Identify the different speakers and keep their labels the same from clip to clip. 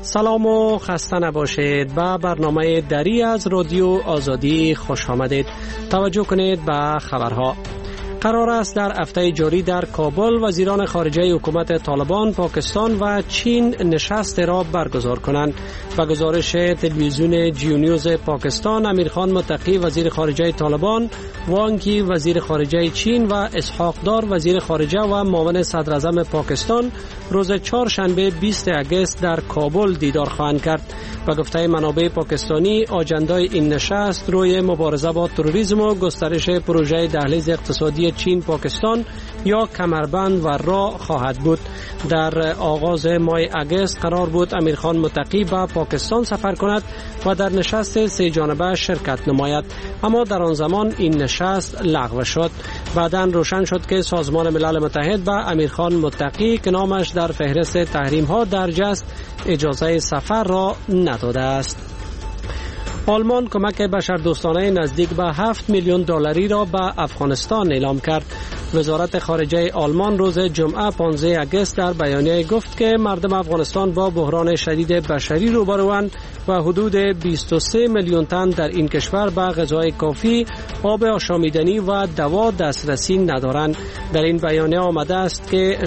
Speaker 1: سلام و خسته نباشید. به برنامه دری از رادیو آزادی خوش آمدید. توجه کنید به خبرها. قرار است در هفته جاری در کابل وزیران خارجه حکومت طالبان، پاکستان و چین نشست را برگزار کنند. به گزارش تلویزیون جیو نیوز پاکستان، امیرخان متقی وزیر خارجه طالبان، وانگ یی وزیر خارجه چین و اسحاق دار وزیر خارجه و معاون صدر اعظم پاکستان روز چهارشنبه 20 اگست در کابل دیدار خواهند کرد. به گفته منابع پاکستانی، آجندای این نشست روی مبارزه با تروریسم و گسترش پروژه دهلیز اقتصادی چین پاکستان یا کمربند و راه خواهد بود. در آغاز ماه اگست قرار بود امیرخان متقی به پاکستان سفر کند و در نشست سه جانبه شرکت نماید، اما در آن زمان این نشست لغو شد. بعداً روشن شد که سازمان ملل متحد به امیرخان متقی که نامش در فهرست تحریم ها درج است اجازه سفر را نداده است. آلمان کمک بشردوستانه نزدیک به 7 میلیون دلاری را به افغانستان اعلام کرد. وزارت خارجه آلمان روز جمعه 15 اگست در بیانیه گفت که مردم افغانستان با بحران شدید بشری روبروند و حدود 23 میلیون تن در این کشور به غذای کافی، آب آشامیدنی و دوا دسترسی ندارند. در این بیانیه آمده است که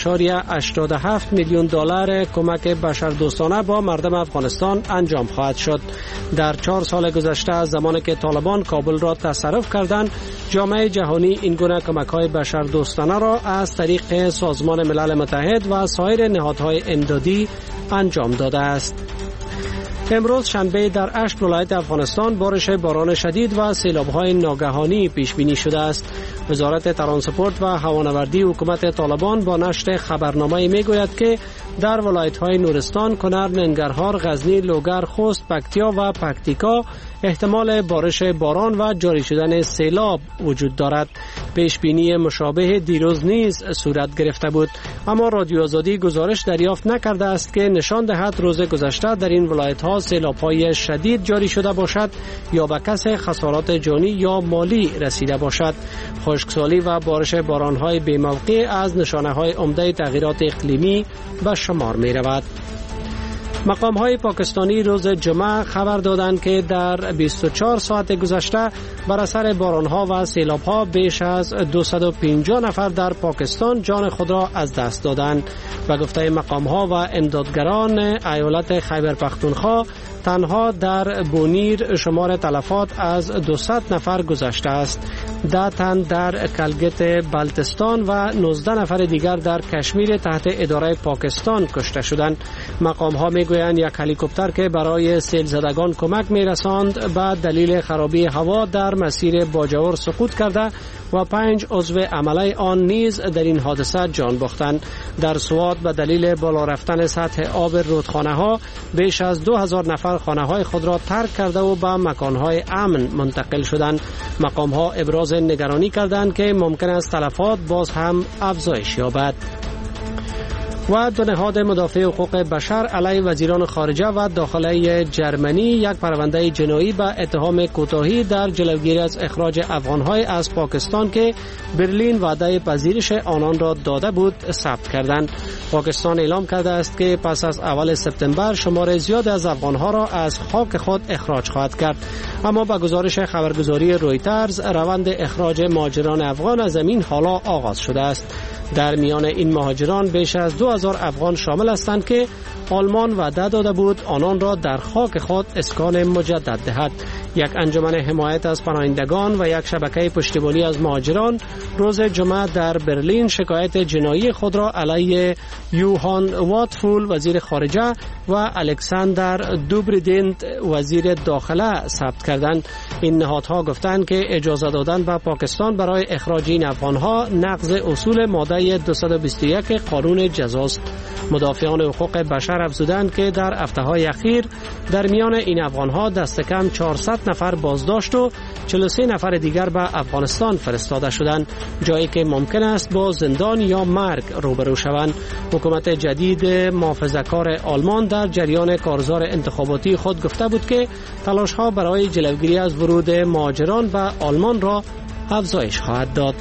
Speaker 1: 6.87 میلیون دلار کمک بشردوستانه با مردم افغانستان انجام خواهد شد. در 4 سال گذشته از زمانی که طالبان کابل را تصرف کردند، جامعه جهانی این گونه کمک‌های بشردوستانه را از طریق سازمان ملل متحد و سایر نهادهای امدادی انجام داده است. امروز شنبه در 8 ولایت افغانستان بارش باران شدید و سیلاب‌های ناگهانی پیش بینی شده است. وزارت ترانسپورت و هوانوردی حکومت طالبان با نشر خبرنامه میگوید که در ولایت‌های نورستان، کنر، ننگرهار، غزنی، لوگر، خوست، پکتیا و پکتیکا احتمال بارش باران و جاری شدن سیلاب وجود دارد. پیش بینی مشابه دیروز نیز صورت گرفته بود، اما رادیو آزادی گزارش دریافت نکرده است که نشان دهد روز گذشته در این ولایت‌ها سیلاب‌های شدید جاری شده باشد یا به کسی خسارات جانی یا مالی رسیده باشد. خشکسالی و بارش باران‌های بی‌موقع از نشانه‌های عمده تغییرات اقلیمی به شمار می‌رود. مقام‌های پاکستانی روز جمعه خبر دادند که در 24 ساعت گذشته بر اثر باران‌ها و سیلاب‌ها بیش از 250 نفر در پاکستان جان خود را از دست دادند. به گفته مقام‌ها و امدادگران ایالت خیبر پختونخوا، تنها در بونیر شمار تلفات از 200 نفر گذشته است. 10 تن در کلگت بلتستان و 19 نفر دیگر در کشمیر تحت اداره پاکستان کشته شدند. مقام‌ها میگویند یک هلیکوپتر که برای سیل زدگان کمک میرساند به دلیل خرابی هوا در مسیر باجور سقوط کرده و 5 عضو عمله آن نیز در این حادثه جان باختند. در سوات به دلیل بالا رفتن سطح آب رودخانه‌ها بیش از 2000 نفر خانه‌های خود را ترک کرده و به مکان‌های امن منتقل شدند. مقام‌ها ابراز نگرانی کردند که ممکن است تلفات باز هم افزایش یابد. و دو نهاد مدافع حقوق بشر علیه وزیران خارجه و داخله جرمنی یک پرونده جنایی به اتهام کوتاهی در جلوگیری از اخراج افغان‌های از پاکستان که برلین وعده پذیرش آنان را داده بود ثبت کردند. پاکستان اعلام کرده است که پس از اول سپتامبر شمار زیاد از افغان‌ها را از خاک خود اخراج خواهد کرد، اما با گزارش خبرگزاری رویترز روند اخراج مهاجران افغان از زمین حالا آغاز شده است. در میان این مهاجران بیش از 2000 افغان شامل هستند که آلمان وعده داده بود آنان را در خاک خود اسکان مجدد دهد. یک انجمن حمایت از پناهندگان و یک شبکه پشتیبانی از مهاجران روز جمعه در برلین شکایت جنایی خود را علیه یوهان واتفول وزیر خارجه و الکساندر دوبریدنت وزیر داخله ثبت کردند. این نهادها گفتند که اجازه دادن به پاکستان برای اخراج این افغانها نقض اصول ماده 221 قانون جزاست. مدافعان حقوق بشر افزودند که در هفته‌های اخیر در میان این افغانها دست کم 400 نفر بازداشت و 43 نفر دیگر به افغانستان فرستاده شدند، جایی که ممکن است با زندان یا مرگ روبرو شوند. حکومت جدید محافظه‌کار آلمان در جریان کارزار انتخاباتی خود گفته بود که تلاش‌ها برای جلوگیری از ورود مهاجران به آلمان را افزایش خواهد داد.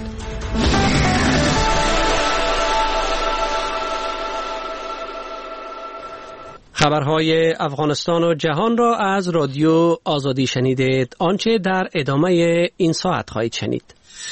Speaker 1: خبرهای افغانستان و جهان را از رادیو آزادی شنیدید. آنچه در ادامه این ساعت خواهید شنید.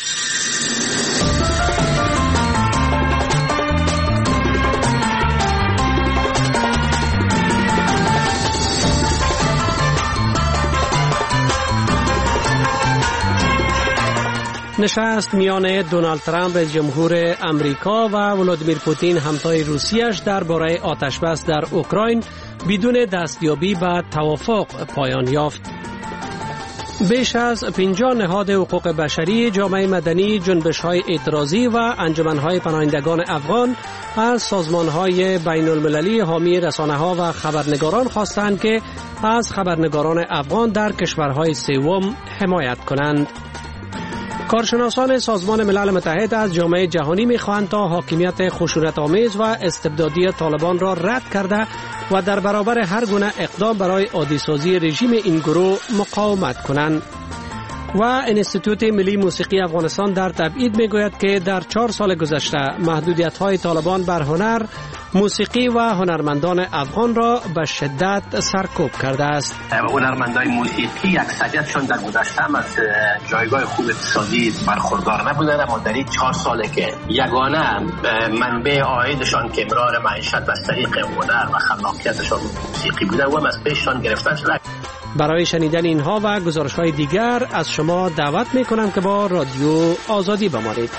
Speaker 1: نشست میان دونالد ترامپ رئیس جمهور امریکا و ولادیمیر پوتین همتای روسیه‌اش درباره آتش‌بس در اوکراین بدون دستیابی به توافق پایان یافت. بیش از 50 نهاد حقوق بشری، جامعه مدنی، جنبش‌های اعتراضی و انجمن‌های پناهندگان افغان از سازمان‌های بین‌المللی حامی رسانه‌ها و خبرنگاران خواستند که از خبرنگاران افغان در کشورهای سوم حمایت کنند. کارشناسان سازمان ملل متحد از جامعه جهانی می‌خواهند تا حاکمیت خشونت‌آمیز و استبدادی طالبان را رد کرده و در برابر هر گونه اقدام برای عادی‌سازی رژیم این گروه مقاومت کنند. و انستیتوت ملی موسیقی افغانستان در تبعید میگوید که در 4 سال گذشته محدودیت‌های طالبان بر هنر، موسیقی و هنرمندان افغان را به شدت سرکوب کرده است.
Speaker 2: هنرمندان موسیقی اکثریتشون در گذشته هم از جایگاه خوب اقتصادی برخوردار نبودند، اما در این 4 ساله که یگانه منبع عایدشان که امرار معیشت از طریق هنر و خلاقیتشان موسیقی بوده و هم از پیششان گرفتن شده.
Speaker 1: برای شنیدن اینها و گزارش‌های دیگر از شما دعوت می‌کنم که با رادیو آزادی بمانید.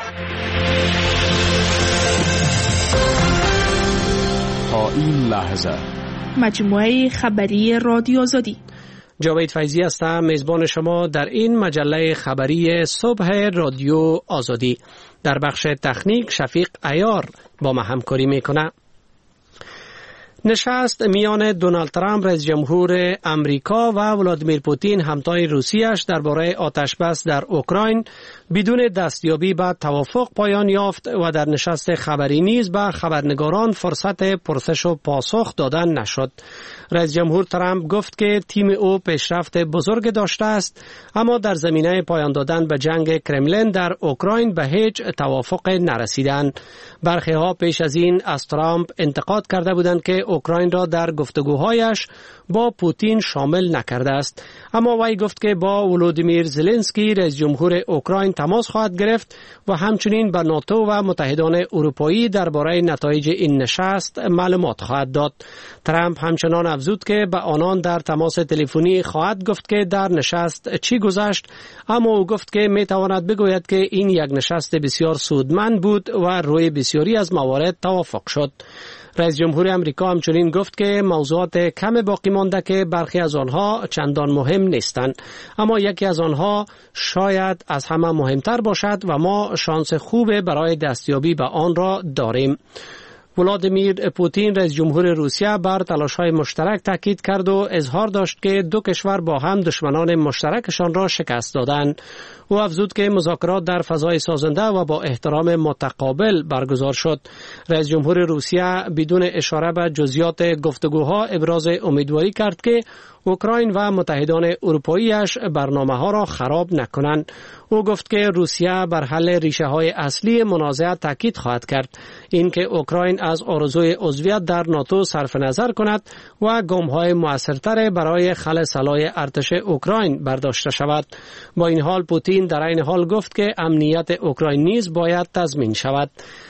Speaker 3: تا این لحظه
Speaker 4: مجموعه خبری رادیو آزادی.
Speaker 1: جاوید فیضی هستم، میزبان شما در این مجله خبری صبح رادیو آزادی. در بخش تکنیک شفیق عیار با ما همکاری میکنه. نشست میان دونالد ترامپ رئیس جمهور امریکا و ولادیمیر پوتین همتای روسیه‌اش درباره آتش‌بس در اوکراین بدون دستیابی به توافق پایان یافت و در نشست خبری نیز به خبرنگاران فرصت پرسش و پاسخ دادن نشد. رئیس جمهور ترامپ گفت که تیم او پیشرفت بزرگ داشته است، اما در زمینه پایان دادن به جنگ کرملین در اوکراین به هیچ توافق نرسیدند. برخی ها پیش از این از ترامپ انتقاد کرده بودند که اوکراین را در گفتگوهایش با پوتین شامل نکرده است، اما وی گفت که با ولودیمیر زلنسکی رئیس جمهور اوکراین تماس خواهد گرفت و همچنین به ناتو و متحدان اروپایی درباره نتایج این نشست معلومات خواهد داد. ترامپ همچنان افزود که به آنان در تماس تلفنی خواهد گفت که در نشست چی گذشت، اما او گفت که می تواند بگوید که این یک نشست بسیار سودمند بود و روی بسیاری از موارد توافق شد. رئیس جمهور امریکا همچنین گفت که موضوعات کم باقی مانده که برخی از آنها چندان مهم نیستند، اما یکی از آنها شاید از همه مهمتر باشد و ما شانس خوب برای دستیابی به آن را داریم. ولادیمیر پوتین رئیس جمهور روسیه بر تلاش‌های مشترک تاکید کرد و اظهار داشت که دو کشور با هم دشمنان مشترکشان را شکست دادند. او افزود که مذاکرات در فضای سازنده و با احترام متقابل برگزار شد. رئیس جمهور روسیه بدون اشاره به جزئیات گفتگوها ابراز امیدواری کرد که اوکراین و متحدان اروپاییش برنامه‌ها را خراب نکنند. او گفت که روسیه بر حل ریشه‌های اصلی منازعه تاکید خواهد کرد، اینکه اوکراین از آرزوی عضویت در ناتو صرف نظر کند و گام‌های موثرتر برای خلع سلاح ارتش اوکراین برداشته شود. با این حال پوتین در این حال گفت که امنیت اوکراین نیز باید تضمین شود.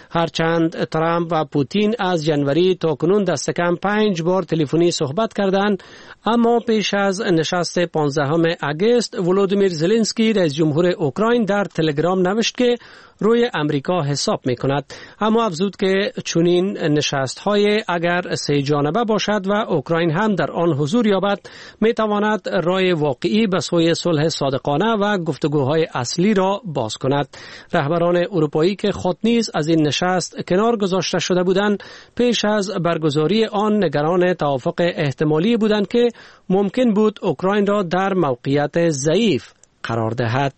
Speaker 1: هرچند ترامپ و پوتین از جنوری تا کنون دست کم 5 بار تلفنی صحبت کردند، اما پیش از نشست 15 اگست ولودیمیر زلنسکی رئیس جمهور اوکراین در تلگرام نوشت که روی امریکا حساب می‌کند، اما افزود که چنین نشست‌های اگر سه جانبه باشد و اوکراین هم در آن حضور یابد می‌تواند راه واقعی به سوی صلح صادقانه و گفتگوهای اصلی را باز کند. رهبران اروپایی که خود نیز از این نشست کنار گذاشته شده بودند، پیش از برگزاری آن نگران توافق احتمالی بودند که ممکن بود اوکراین را در موقعیت ضعیف قرار دهد.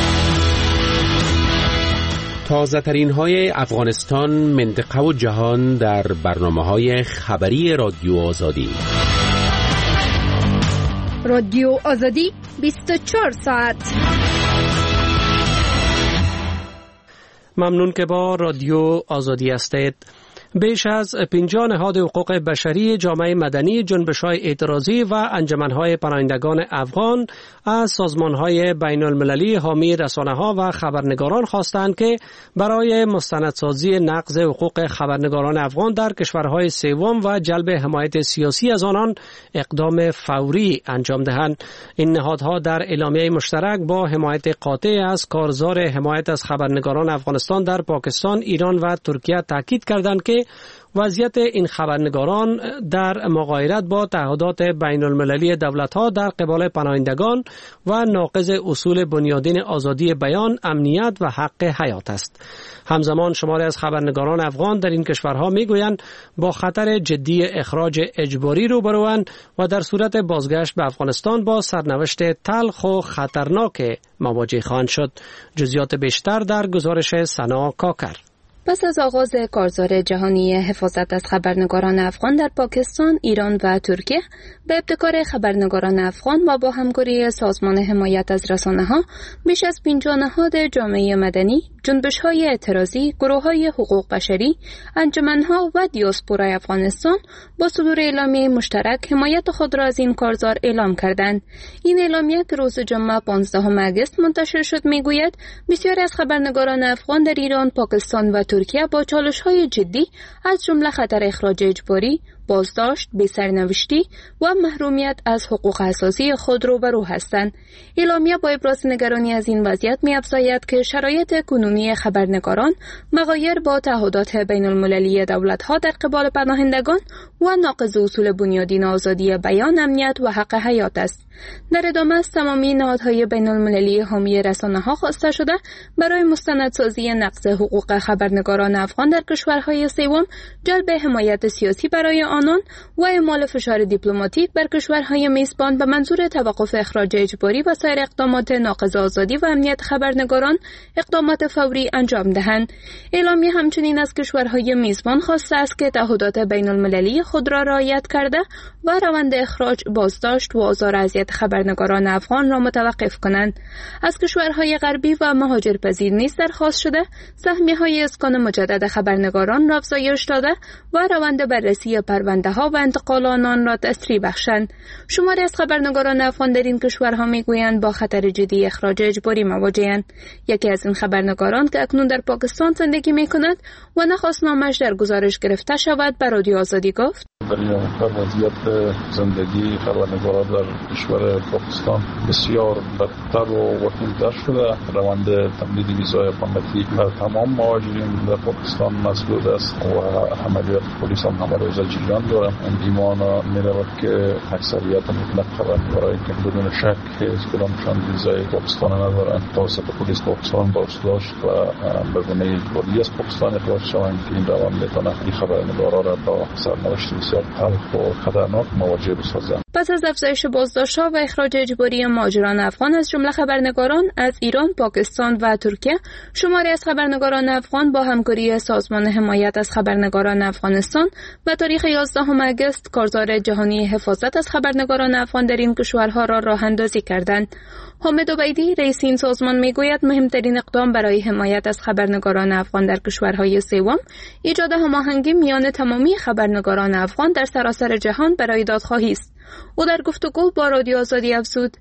Speaker 3: تازه ترین های افغانستان، منطقه و جهان در برنامه‌های خبری رادیو آزادی.
Speaker 5: رادیو آزادی 24 ساعت.
Speaker 1: ممنون که با رادیو آزادی هستید. بیش از 50 نهاد حقوق بشری، جامعه مدنی، جنبش‌های اعتراضی و انجمن‌های پناهندگان افغان از سازمان‌های بین‌المللی حامی رسانه‌ها و خبرنگاران خواستند که برای مستندسازی نقض حقوق خبرنگاران افغان در کشورهای سوم و جلب حمایت سیاسی از آنان اقدام فوری انجام دهند. این نهادها در اعلامیه مشترک با حمایت قاطع از کارزار حمایت از خبرنگاران افغانستان در پاکستان، ایران و ترکیه تاکید کردند که وضعیت این خبرنگاران در مغایرت با تعهدات بین المللی دولت‌ها در قبال پناهندگان و ناقض اصول بنیادین آزادی بیان، امنیت و حق حیات است. همزمان شماری از خبرنگاران افغان در این کشورها میگویند با خطر جدی اخراج اجباری روبروند و در صورت بازگشت به افغانستان با سرنوشت تلخ و خطرناک مواجه خواهند شد. جزئیات بیشتر در گزارش سنا کاکر.
Speaker 6: پس از آغاز کارزار جهانی حفاظت از خبرنگاران افغان در پاکستان، ایران و ترکیه، به ابتکار خبرنگاران افغان و با همکاری سازمان حمایت از رسانه‌ها، بیش از 50 نهاد جامعه مدنی، جنبش‌های اعتراضی، گروه‌های حقوق بشری، انجمن‌ها و دیاسپورای افغانستان با صدور اعلامیه مشترک حمایت خود را از این کارزار اعلام کردند. این اعلامیه که روز جمعه 15 آگوست منتشر شد میگوید بسیاری از خبرنگاران افغان در ایران، پاکستان و ترکیه با چالش‌های جدی از جمله خطر اخراج اجباری، بازداشت، بی‌سرنوشتی و محرومیت از حقوق اساسی خود روبرو هستند. اعلامیه با ابراز نگرانی از این وضعیت می‌افزاید که شرایط کنونی خبرنگاران مغایر با تعهدات بین‌المللی دولت‌ها در قبال پناهندگان و ناقض اصول بنیادین آزادی بیان، امنیت و حق حیات است. در ادامه از تمامی نهادهای بین‌المللی حامی رسانه‌ها خواسته شده برای مستندسازی نقض حقوق خبرنگاران افغان در کشورهای سوم، جلب حمایت سیاسی برای آنان و اعمال فشار دیپلماتیک بر کشورهای میزبان به منظور توقف اخراج اجباری و سایر اقدامات ناقض آزادی و امنیت خبرنگاران اقدامات فوری انجام دهند. اعلامیه همچنین از کشورهای میزبان خواسته است که تعهدات بین‌المللی خود را رعایت کرده و روند اخراج، بازداشت و آزار و اذیت خبرنگاران افغان را متوقف کنند. از کشورهای غربی و مهاجرپذیر نیز درخواست شده سهمیه‌های اسکان مجدد خبرنگاران را افزایش داده و روند بررسی پرونده‌ها و انتقال آنان را تسریع بخشند. شماری از خبرنگاران افغان در این کشورها میگویند با خطر جدی اخراج اجباری مواجه‌اند. یکی از این خبرنگاران که اکنون در پاکستان زندگی می‌کند و نخواست نامش در گزارش گرفته شود، به رادیو آزادی گفت:
Speaker 7: در وضعیت زندگی خبرنگاران در کشور پاکستان بسیار بدتر و وخیم‌تر شده. روند تمدید ویزای اقامتی بر تمام مهاجرین در پاکستان مسدود است و عملیات پلیس هم همه روز جریان داره. ایمان می‌رود که اکثریت مطلق خبرنگارایی که بدون شک هیچ کدامشان ویزای پاکستان ندارند توسط پلیس پاکستان بازداشت و به گونه اجباری از پاکستان اخراج شوند. این روند می‌تواند این خبرنگاران را با سرنوشت بسیار تلخ و خطرناک مواجه بسازد.
Speaker 6: پس از افزایش بازداشت‌ها و اخراج اجباری مهاجران افغان از جمله خبرنگاران از ایران، پاکستان و ترکیه، شماری از خبرنگاران افغان با همکاری سازمان حمایت از خبرنگاران افغانستان و تاریخ 11 آگوست کارزار جهانی حفاظت از خبرنگاران افغان در این کشورها را راه اندازی کردند. حامد عبیدی، رئیس این سازمان، میگوید مهمترین اقدام برای حمایت از خبرنگاران افغان در کشورهای سوم ایجاد هماهنگی میان تمامی خبرنگاران افغان در سراسر جهان برای دادخواهی است. او در گفتگو با رادیو آزادی افزود: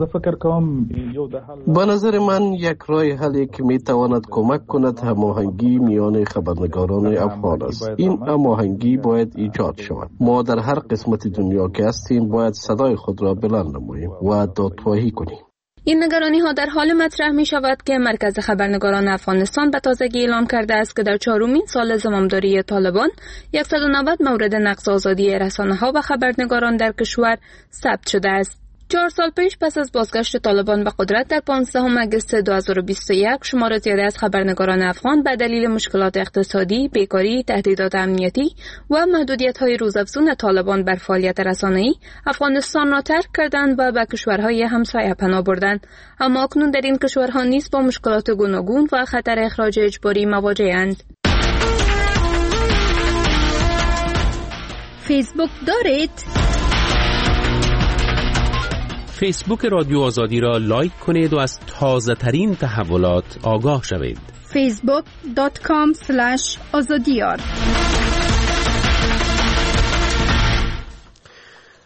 Speaker 8: به نظر من یک راه حلی که می تواند کمک کند هماهنگی میان خبرنگاران افغان است. این هماهنگی باید ایجاد شود. ما در هر قسمت دنیا که هستیم باید صدای خود را بلند نماییم و دادخواهی کنیم.
Speaker 6: این نگرانی ها در حال مطرح می شود که مرکز خبرنگاران افغانستان به تازگی اعلام کرده است که در 4مین سال زمامداری طالبان 190 مورد نقض آزادی رسانه ها و خبرنگاران در کشور ثبت شده است. 4 سال پیش پس از بازگشت طالبان به قدرت در 15 آگوست 2021 شمار زیاده از خبرنگاران افغان به دلیل مشکلات اقتصادی، بیکاری، تهدیدات امنیتی و محدودیت‌های روزافزون طالبان بر فعالیت رسانه‌ای افغانستان را ترک کردند و به کشورهای همسایه پناه بردند. اما اکنون در این کشورها نیز با مشکلات گوناگون و خطر اخراج اجباری مواجه‌اند.
Speaker 5: فیسبوک دارید؟
Speaker 3: فیسبوک رادیو آزادی را لایک کنید و از تازه ترین تحولات آگاه شوید.
Speaker 5: facebook.com/azadiyar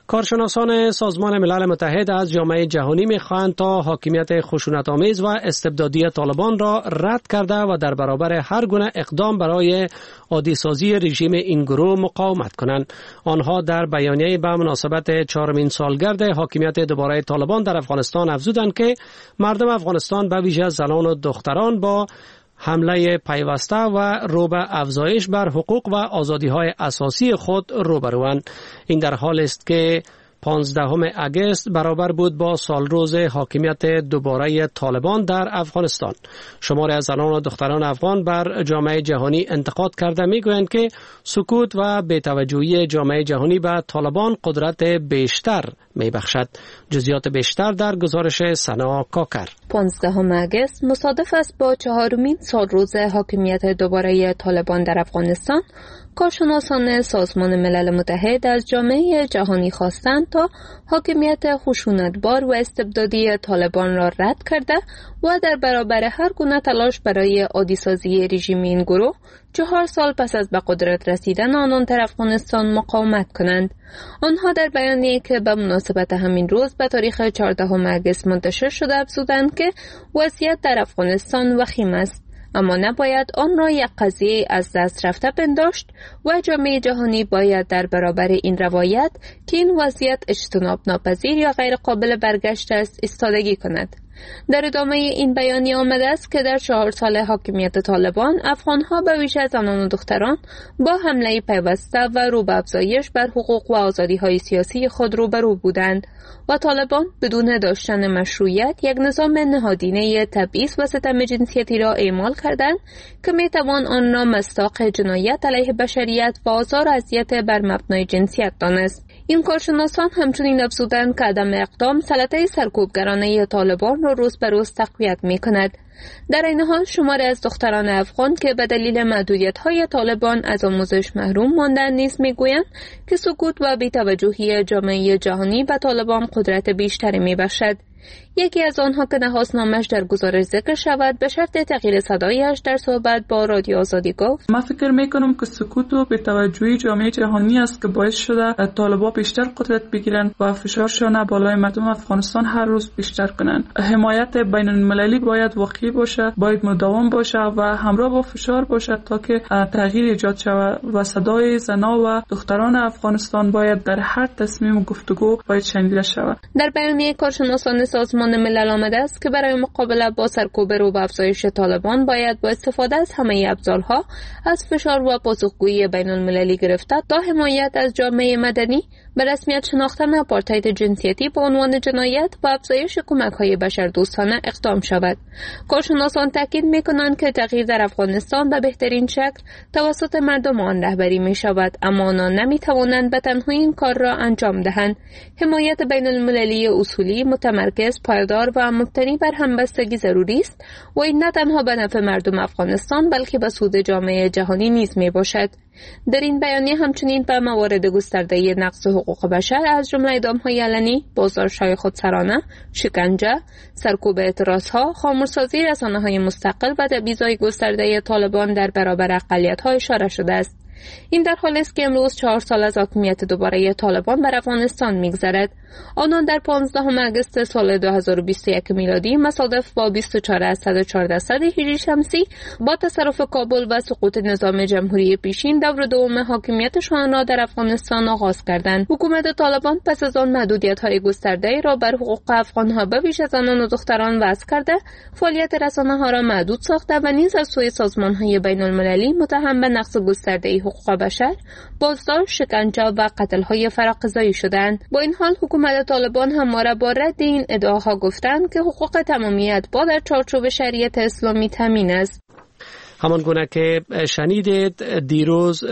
Speaker 1: کارشناسان سازمان ملل متحد از جامعه جهانی می‌خواهند تا حاکمیت خشونت‌آمیز و استبدادی طالبان را رد کرده و در برابر هر گونه اقدام برای عادی‌سازی رژیم این گروه مقاومت کنند. آنها در بیانیه به مناسبت 4مین سالگرد حاکمیت دوباره طالبان در افغانستان افزودند که مردم افغانستان به ویژه زنان و دختران با حمله پیوسته و رو به افزایش بر حقوق و آزادی‌های اساسی خود روبروند. این در حالی است که 15 اگست برابر بود با سالروز حاکمیت دوباره طالبان در افغانستان. شماری از زنان و دختران افغان بر جامعه جهانی انتقاد کرده میگویند که سکوت و بی‌توجهی جامعه جهانی به طالبان قدرت بیشتر میبخشد. جزئیات بیشتر در گزارش سنا کاکر.
Speaker 6: 15 اگست مصادف است با 4مین سالروز حاکمیت دوباره طالبان در افغانستان. کارشناسان سازمان ملل متحد از جامعه جهانی خواستند تا حاکمیت خشونتبار و استبدادی طالبان را رد کرده و در برابر هر گونه تلاش برای عادی‌سازی رژیم این گروه 4 سال پس از به قدرت رسیدن آنان در افغانستان مقاومت کنند. آنها در بیانیه‌ای که به مناسبت همین روز به تاریخ 14 اگست منتشر شده افزودند که وضعیت در افغانستان وخیم است، اما نباید آن را یک قضیه از دست رفته پنداشت و جامعه جهانی باید در برابر این روایت که این وضعیت اجتناب ناپذیر یا غیر قابل برگشت است ایستادگی کند. در ادامه این بیانیه آمده است که در 4 سال حاکمیت طالبان افغانها به ویژه زنان و دختران با حمله پیوسته و رو به افزایش بر حقوق و آزادی‌های سیاسی خود روبرو بودند و طالبان بدون داشتن مشروعیت یک نظام نهادینه تبعیض و ستم جنسیتی را اعمال کردند که میتوان آن را مصداق جنایت علیه بشریت و آزار و اذیت بر مبنای جنسیت دانست. این کارشناسان همچنین افزودند که عدم اقدام سلطه سرکوبگرانه طالبان را روز به روز تقویت می‌کند. در این حال شماری از دختران افغان که به دلیل محدودیت‌های طالبان از آموزش محروم ماندند نیز می‌گویند که سکوت و بی‌توجهی جامعه جهانی به طالبان قدرت بیشتری می‌بخشد. یکی از آنها که نخواست نامش در گزارش ذکر شود به شرط تغییر صدایش در صحبت با رادیو آزادی گفت:
Speaker 9: من فکر میکنم که سکوت و بی‌توجهی جامعه جهانی است که باعث شده طالبان بیشتر قدرت بگیرند و فشارشان بالای مردم افغانستان هر روز بیشتر کنند. حمایت بین المللی باید واقعی باشه، باید مداوم باشه و همراه با فشار باشه تا که تغییر ایجاد شود و صدای زنان و دختران افغانستان باید در هر تصمیم و گفتگو باید شنیده شود.
Speaker 6: در بیانیه کارشناسان سازمان ملل آمده است که برای مقابله با سرکوب رو به افزایش طالبان باید با استفاده از همه ابزارها از فشار و پاسخگویی بین المللی گرفته تا حمایت از جامعه مدنی به رسمیت شناختن آپارتاید جنسیتی به عنوان جنایت و افزایش کمک‌های بشردوستانه اقدام شود. کارشناسان تاکید می‌کنند که تغییر در افغانستان به بهترین شکل توسط مردم آن رهبری می‌شود، اما آنان نمی‌توانند به تنهایی این کار را انجام دهند. حمایت بین المللی اصولی، متمرکز، پایدار و مبتنی بر همبستگی ضروری است و این نه تنها به نفع مردم افغانستان بلکه به سود جامعه جهانی نیز میباشد. در این بیانیه همچنین به موارد گسترده نقض حقوق بشر از جمله اعدام‌های علنی، بازداشت‌های خودسرانه، شکنجه، سرکوب اعتراض‌ها، خاموش‌سازی رسانه‌های مستقل و تبعیض‌های گسترده طالبان در برابر اقلیت‌ها اشاره شده است. این در حالی است که امروز 4 سال از حاکمیت دوباره طالبان بر افغانستان می‌گذرد. آنان در 15 اگست سال 2021 میلادی مصادف با 24 از 114 هجری شمسی با تصرف کابل و سقوط نظام جمهوری پیشین دور دوم حاکمیتشان را در افغانستان آغاز کردند. حکومت طالبان پس از آن محدودیت‌های گسترده را بر حقوق افغان‌ها به ویژه زنان و دختران وضع کرده، فعالیت رسانه‌ها را محدود ساخته و نیز از سوی سازمان‌های بین‌المللی متهم به نقض گسترده حقوق بشر، بازداشت، شکنجه و قتل‌های فراقضایی شدند. با این حال حکومت طالبان همواره با رد این ادعاها گفتند که حقوق تمامیت با در چارچوب شریعت اسلامی تامین است.
Speaker 1: همان گونه که شنیدید دیروز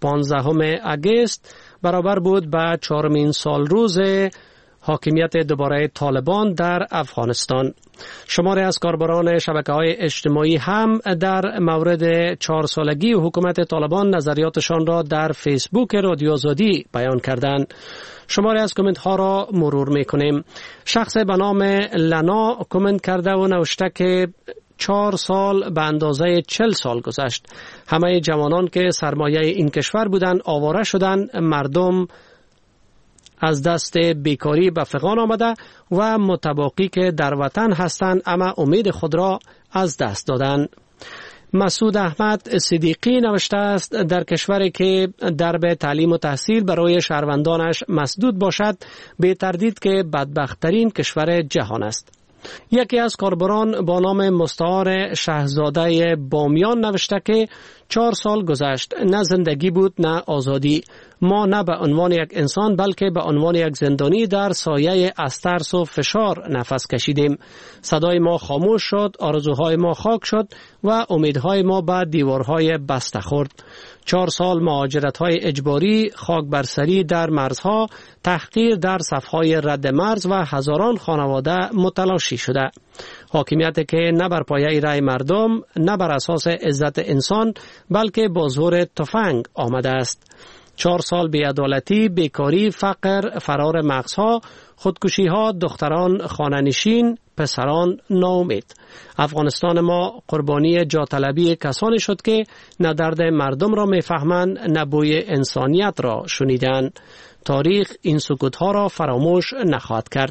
Speaker 1: 15 اگست برابر بود با 4مین سالروز حاکمیت دوباره طالبان در افغانستان. شماری از کاربران شبکه‌های اجتماعی هم در مورد 4 سالگی حکومت طالبان نظریاتشان را در فیسبوک رادیو آزادی بیان کردند. شماری از کامنت ها را مرور میکنیم. شخص به نام لنا کامنت کرده و نوشته که 4 سال به اندازه 40 سال گذشت. همه جوانان که سرمایه این کشور بودند آواره شدند. مردم از دست بیکاری به فغان آمده و متباقی که در وطن هستند اما امید خود را از دست دادند. مسعود احمد صدیقی نوشته است در کشوری که درب تعلیم و تحصیل برای شهروندانش مسدود باشد بی تردید که بدبخت‌ترین کشور جهان است. یکی از کاربران با نام مستعار شهزاده بامیان نوشته که 4 سال گذشت، نه زندگی بود نه آزادی. ما نه به عنوان یک انسان بلکه به عنوان یک زندانی در سایه از ترس و فشار نفس کشیدیم. صدای ما خاموش شد، آرزوهای ما خاک شد و امیدهای ما به دیوارهای بسته خورد. 4 سال مهاجرت‌های اجباری، خاک بر سری در مرزها، تحقیر در صف‌های رد مرز و هزاران خانواده متلاشی شده. حاکمیتی که نه بر پایه رأی مردم، نه بر اساس عزت انسان بلکه با زور تفنگ آمده است. 4 سال بی‌عدالتی، بیکاری، فقر، فرار مغزها، خودکشی‌ها، دختران خانه‌نشین، پسران ناامید. افغانستان ما قربانی جاطلبی کسانی شد که نه درد مردم را می‌فهمند نه بوی انسانیت را شنیدند. تاریخ این سکوت‌ها را فراموش نخواهد کرد.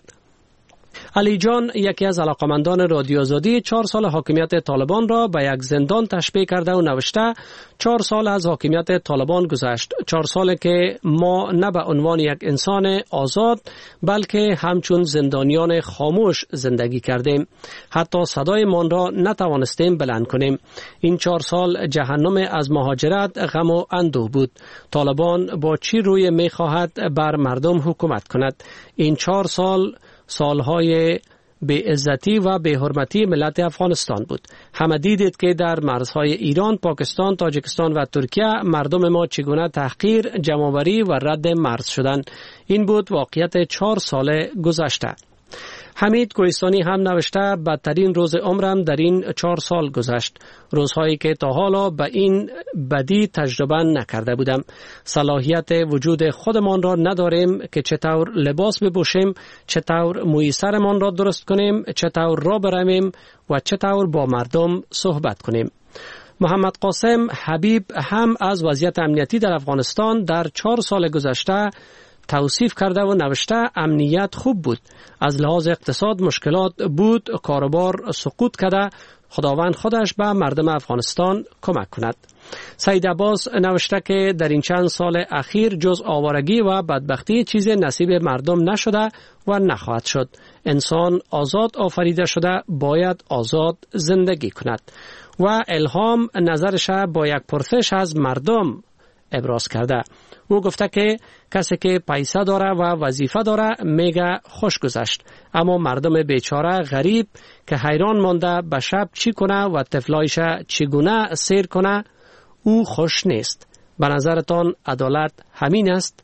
Speaker 1: علی جان، یکی از علاقمندان رادیو آزادی، 4 سال حاکمیت طالبان را به یک زندان تشبیه کرده و نوشته 4 سال از حاکمیت طالبان گذشت. 4 ساله که ما نه به عنوان یک انسان آزاد بلکه همچون زندانیان خاموش زندگی کردیم. حتی صدایمان را نتوانستیم بلند کنیم. این 4 سال جهنم از مهاجرت، غم و اندوه بود. طالبان با چی روی می‌خواهد بر مردم حکومت کند؟ این 4 سال سالهای بی عزتی و بی حرمتی ملت افغانستان بود. همه دیدید که در مرزهای ایران، پاکستان، تاجیکستان و ترکیه مردم ما چگونه تحقیر، جمع‌آوری و رد مرز شدند. این بود واقعیت 4 سال گذشته. حمید کوهستانی هم نوشته بدترین روز عمرم در این 4 سال گذشت. روزهایی که تا حالا به این بدی تجربه نکرده بودم. صلاحیت وجود خودمان را نداریم که چطور لباس بپوشیم، چطور موی سرمان را درست کنیم، چطور راه برویم و چطور با مردم صحبت کنیم. محمد قاسم حبیب هم از وضعیت امنیتی در افغانستان در 4 سال گذشته توصیف کرده و نوشته امنیت خوب بود. از لحاظ اقتصاد مشکلات بود، کاروبار سقوط کرده. خداوند خودش به مردم افغانستان کمک کند. سید عباس نوشته که در این چند سال اخیر جز آوارگی و بدبختی چیز نصیب مردم نشده و نخواهد شد. انسان آزاد آفریده شده باید آزاد زندگی کند. و الهام نظرش با یک پرسش از مردم ابراز کرده. او گفته که کسی که پیسه داره و وظیفه داره میگه خوش گذشت، اما مردم بیچاره غریب که حیران مانده به شب چی کنه و طفلایش چگونه سیر کنه او خوش نیست. به نظرتان عدالت همین است؟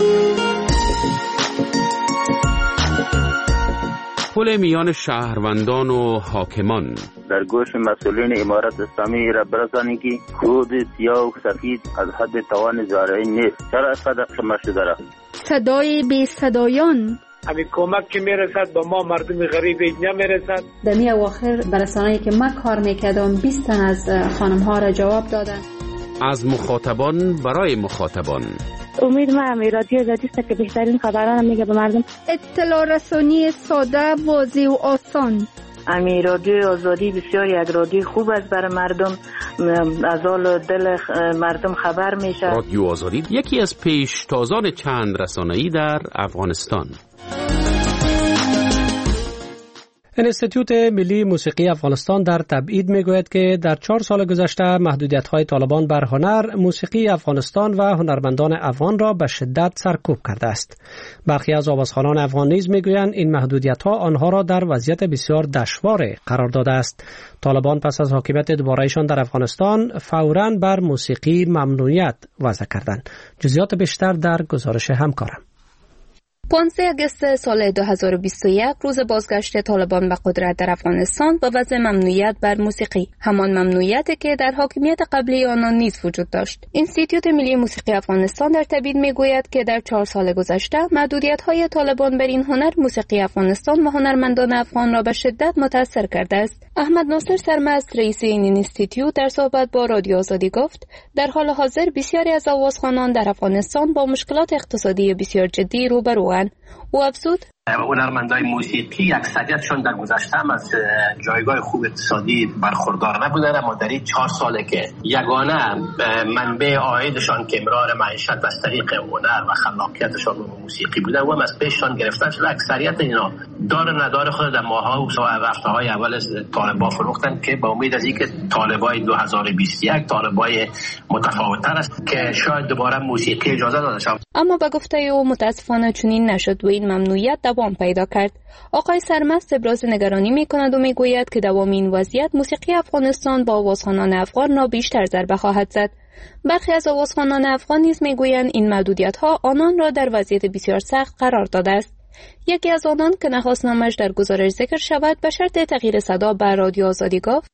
Speaker 3: پل میان شهروندان و حاکمان
Speaker 10: در گوش مسئولین امارت اسلامی را برسانید که خود سیاه و سفید از حد توان زارعی نیست. چرا اینقدر خمه شده را؟
Speaker 5: صدای بی صدایان،
Speaker 11: همین کمک که میرسد با ما مردم غریب نمیرسد.
Speaker 12: در می اواخر برسانه‌ای که من کار میکردم 20 تن از خانم ها را جواب دادن.
Speaker 3: از مخاطبان برای مخاطبان.
Speaker 13: امید ما رادیو آزادی است که بهترین خبران میگه به مردم.
Speaker 5: اطلاع رسانی ساده، واضح و آسان.
Speaker 14: رادیو آزادی بسیار یک رادیو خوب است برای مردم، از حال دل مردم خبر میشه.
Speaker 3: رادیو آزادی یکی از پیشتازان چند رسانه‌ای در افغانستان.
Speaker 1: انستیتوت ملی موسیقی افغانستان در تبعید میگوید که در 4 سال گذشته محدودیت‌های طالبان بر هنر، موسیقی افغانستان و هنرمندان افغان را به شدت سرکوب کرده است. برخی از آوازخوانان افغان نیز میگویند این محدودیت‌ها آنها را در وضعیت بسیار دشوار قرار داده است. طالبان پس از حاکمیت دوباره‌ایشان در افغانستان فوراً بر موسیقی ممنوعیت وضع کردند. جزئیات بیشتر در گزارش همکارم.
Speaker 6: 15 آگوست سال 2021 روز بازگشت طالبان به قدرت در افغانستان و وضع ممنوعیت بر موسیقی، همان ممنوعیتی که در حاکمیت قبلی آنان نیز وجود داشت. اینستیتوت ملی موسیقی افغانستان در تبیین میگوید که در 4 سال گذشته محدودیت‌های طالبان بر این هنر موسیقی افغانستان و هنرمندان افغان را به شدت متاثر کرده است. احمد ناصر سرمست رئیس این اینستیتوت در صحبت با رادیو آزادی گفت در حال حاضر بسیاری از آوازخوانان در افغانستان با مشکلات اقتصادی بسیار جدی روبروند. او افزود
Speaker 2: هنرمندای موسیقی اکثریتشون در گذشته هم از جایگاه خوب اقتصادی برخوردار نبودن، اما در این 4 ساله که یگانه منبع عایدشان که امرار معیشت از طریق هنر و خلاقیتشان و موسیقی بوده و از پیششان گرفتن شده، اکثریت اینا دار ندار خود در ماه‌ها و هفته‌های اول از طالبان فروختن که با امید از اینکه طالبای 2021 طالبای متفاوت‌تر است که شاید دوباره موسیقی اجازه داده شود.
Speaker 6: اما به گفته او متاسفانه چنین نشد و این ممنوعیت دوام پیدا کرد. آقای سرمست ابراز نگرانی می‌کند و می‌گوید که دوام این وضعیت موسیقی افغانستان با آوازخوانان افغان را بیشتر ضربه خواهد زد. برخی از آوازخوانان افغان نیز می‌گویند این محدودیت‌ها آنان را در وضعیت بسیار سخت قرار داده است. یکی از آنان که نخواست نامش در گزارش ذکر شود به شرط تغییر صدا به رادیو آزادی گفت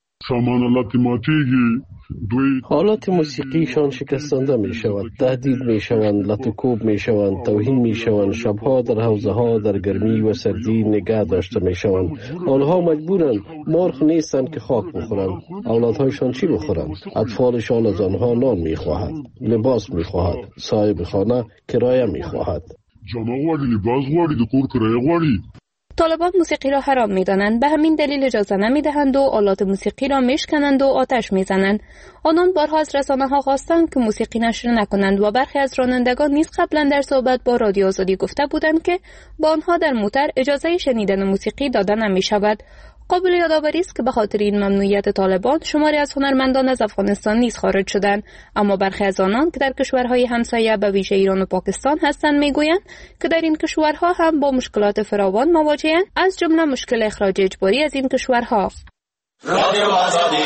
Speaker 8: حالات موسیقیشان شکستنده می شود، تهدید می شوند، لطوکوب می شوند، توهین می شوند، شبها در حوزه ها در گرمی و سردی نگه داشته می شوند. آنها مجبورند مرغ نیستند که خاک بخورند. اولادهایشان چی بخورند؟ اطفالشان از آنها نان می خواهد، لباس می خواهد، صاحب خانه کرایه می خواهد.
Speaker 6: طالبان موسیقی را حرام می‌دانند، به همین دلیل اجازه نمی‌دهند و آلات موسیقی را میشکنند و آتش می‌زنند. آنان بارها از رسانه‌ها خواستند که موسیقی نشر نکنند و برخی از رانندگان نیز قبلا در صحبت با رادیو آزادی گفته بودند که با آنها در موتر اجازه شنیدن موسیقی داده نمی‌شود. قابل یادآوری است که به خاطر این ممنوعیت طالبان شماری از هنرمندان از افغانستان نیز خارج شدند، اما برخی از آنان که در کشورهای همسایه به ویژه ایران و پاکستان هستند میگویند که در این کشورها هم با مشکلات فراوان مواجه‌اند، از جمله مشکل اخراج اجباری از این کشورها.
Speaker 1: رادیو آزادی.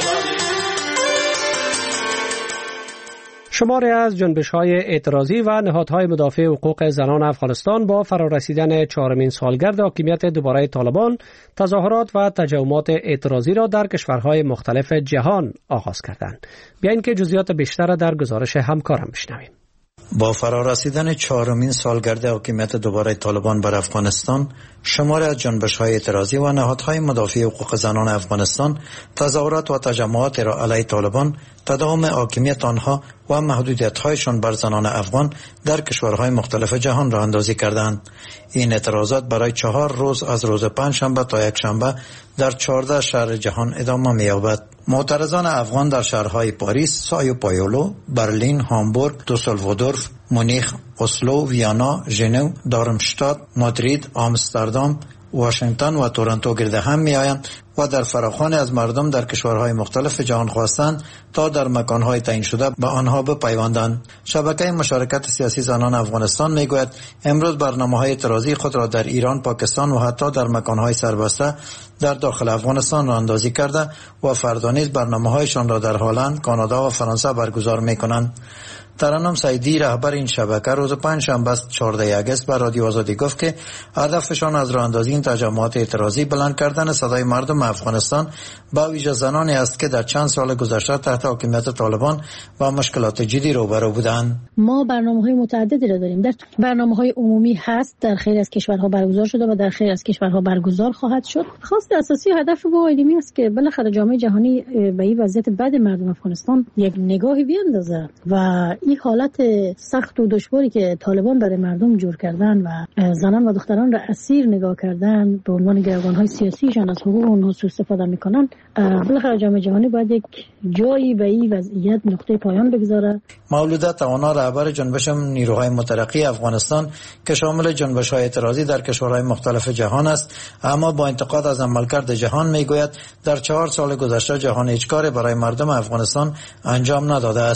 Speaker 1: شماری از جنبش‌های اعتراضی و نهادهای مدافع حقوق زنان افغانستان با فرارسیدن 4مین سالگرد حاکمیت دوباره طالبان تظاهرات و تجمعات اعتراضی را در کشورهای مختلف جهان آغاز کردند. بیایید که جزئیات بیشتر در گزارش همکارم بشنویم.
Speaker 15: با فرارسیدن 4مین سالگرد حاکمیت دوباره طالبان بر افغانستان، شماری از جنبش‌های اعتراضی و نهادهای مدافع حقوق زنان افغانستان تظاهرات و تجمعات را علیه طالبان، تداوم حاکمیت آنها و محدودیت‌هایشان بر زنان افغان در کشورهای مختلف جهان راه اندازی کردند. این اعتراضات برای 4 روز از روز پنجشنبه تا یکشنبه در 14 شهر جهان ادامه می‌یابد. معترضان افغان در شهرهای پاریس، سایو پایولو، برلین، هامبورگ، دوسلودورف، مونیخ، اسلو، ویانا، ژنو، دارمشتات، مادرید، آمستردام، واشنگتن و تورنتو گرد هم می آیند و در فراخوانی از مردم در کشورهای مختلف جهان خواستند تا در مکانهای تعیین شده به آنها بپیوندند. شبکه مشارکت سیاسی زنان افغانستان می گوید امروز برنامه‌های اعتراضی خود را در ایران، پاکستان و حتی در مکانهای سربسته در داخل افغانستان راه اندازی کرده و فردا نیز برنامه‌هایشان را در هلند، کانادا و فرانسه برگزار می‌کنند. ترنم سعیدی رهبر این شبکه روز پنجشنبه 14 آگوست به رادیو آزادی گفت که هدفشان از راه اندازی این تجمعات اعتراضی بلند کردن صدای مردم افغانستان با ویژه زنانی است که در چند سال گذشته تحت حاکمیت طالبان با مشکلات جدی روبرو بودند.
Speaker 16: ما برنامه‌های متعددی را داریم. در برنامه‌های عمومی هست، در خیلی از کشورها برگزار شده و در خیلی از کشورها برگزار خواهد شد. خواست اساسی هدف با علمی است که بالاخره جامعه جهانی به این وضعیت بد مردم افغانستان یک نگاهی بیاندازه و این حالت سخت و دشواری که طالبان برای مردم جور کردن و زنان و دختران را اسیر نگاه کردن به عنوان گروگان‌های سیاسیشان از حقوق اونها سوء استفاده میکنن، بالاخره جامعه جهانی باید یک جایی به این وضعیت نقطه پایان بگذاره.
Speaker 15: مولوده توانا رهبر جنبش نیروهای مترقی افغانستان که شامل جنبش‌های اعتراضی در کشورهای مختلف جهان است، اما با انتقاد از عملکرد جهان میگوید در 4 سال گذشته جهان هیچ کاری برای مردم افغانستان انجام نداده است.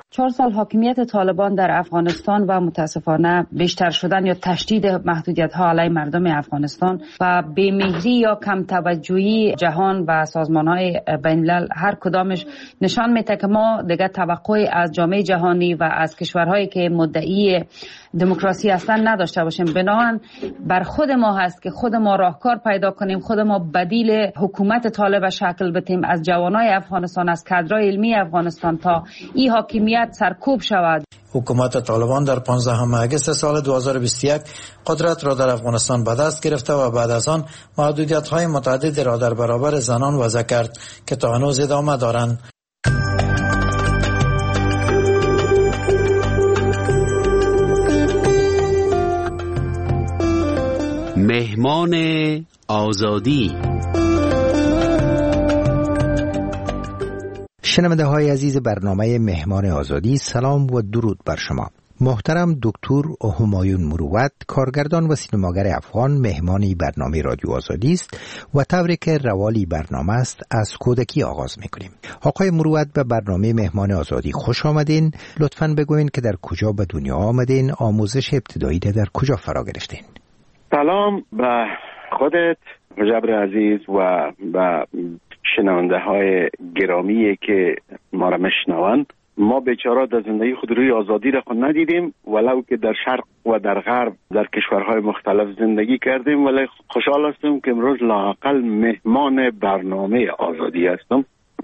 Speaker 17: 4 سال حاکمیت طالبان در افغانستان و متاسفانه بیشتر شدن یا تشدید محدودیت‌ها علیه مردم افغانستان و بی‌مهری یا کم توجهی جهان و سازمان‌های بین‌الملل هر کدامش نشان میده که ما دیگه توقعی از جامعه جهانی و از کشورهایی که مدعی دموکراسی هستن نداشته باشیم. بنابراین بر خود ما هست که خود ما راهکار پیدا کنیم، خود ما بدیل حکومت طالب شکل بدیم از جوانای افغانستان، از کادرای علمی افغانستان تا این حاکمیت سرکوب شود.
Speaker 15: حکومت طالبان در 15 اگست سال 2021 قدرت را در افغانستان به دست گرفته و بعد از آن محدودیت‌های متعددی را در برابر زنان وضع کرد که تا هنوز ادامه دارند.
Speaker 3: مهمان آزادی.
Speaker 18: شنونده های عزیز برنامه مهمان آزادی، سلام و درود بر شما. محترم دکتر همایون مروت، کارگردان و سینماگر افغان، مهمانی برنامه رادیو آزادی است و طوری که روالی برنامه است از کودکی آغاز میکنیم. آقای مروت به برنامه مهمان آزادی خوش آمدین. لطفاً بگوین که در کجا به دنیا آمدین، آموزش ابتدایی در کجا فرا گرفتین؟
Speaker 19: سلام به خودت مجبر عزیز و به شنونده های گرامی که ما را میشنوند. ما بیچاره در زندگی خود روی آزادی را خود ندیدیم، ولو که در شرق و در غرب در کشورهای مختلف زندگی کردیم، ولی خوشحال هستم که امروز لااقل مهمان برنامه آزادی هستم.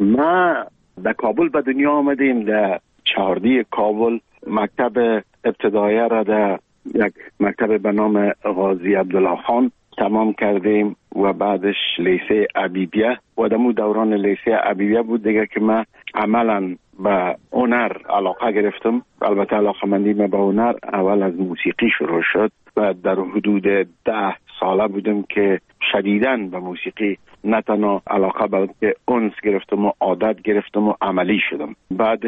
Speaker 19: ما در کابل به دنیا آمدیم، در چهاردی کابل مکتب ابتدایی را در یک مکتب به نام غازی عبدالله خان تمام کردیم و بعدش لیسه عبیبیه و دمو دوران لیسه عبیبیه بود دیگه که من عملا به هنر علاقه گرفتم. البته علاقه مندی من به هنر اول از موسیقی شروع شد و در حدود 10 ساله بودم که شدیداً به موسیقی نه تنها علاقه بلکه انس گرفتم و عادت گرفتم و عملی شدم. بعدش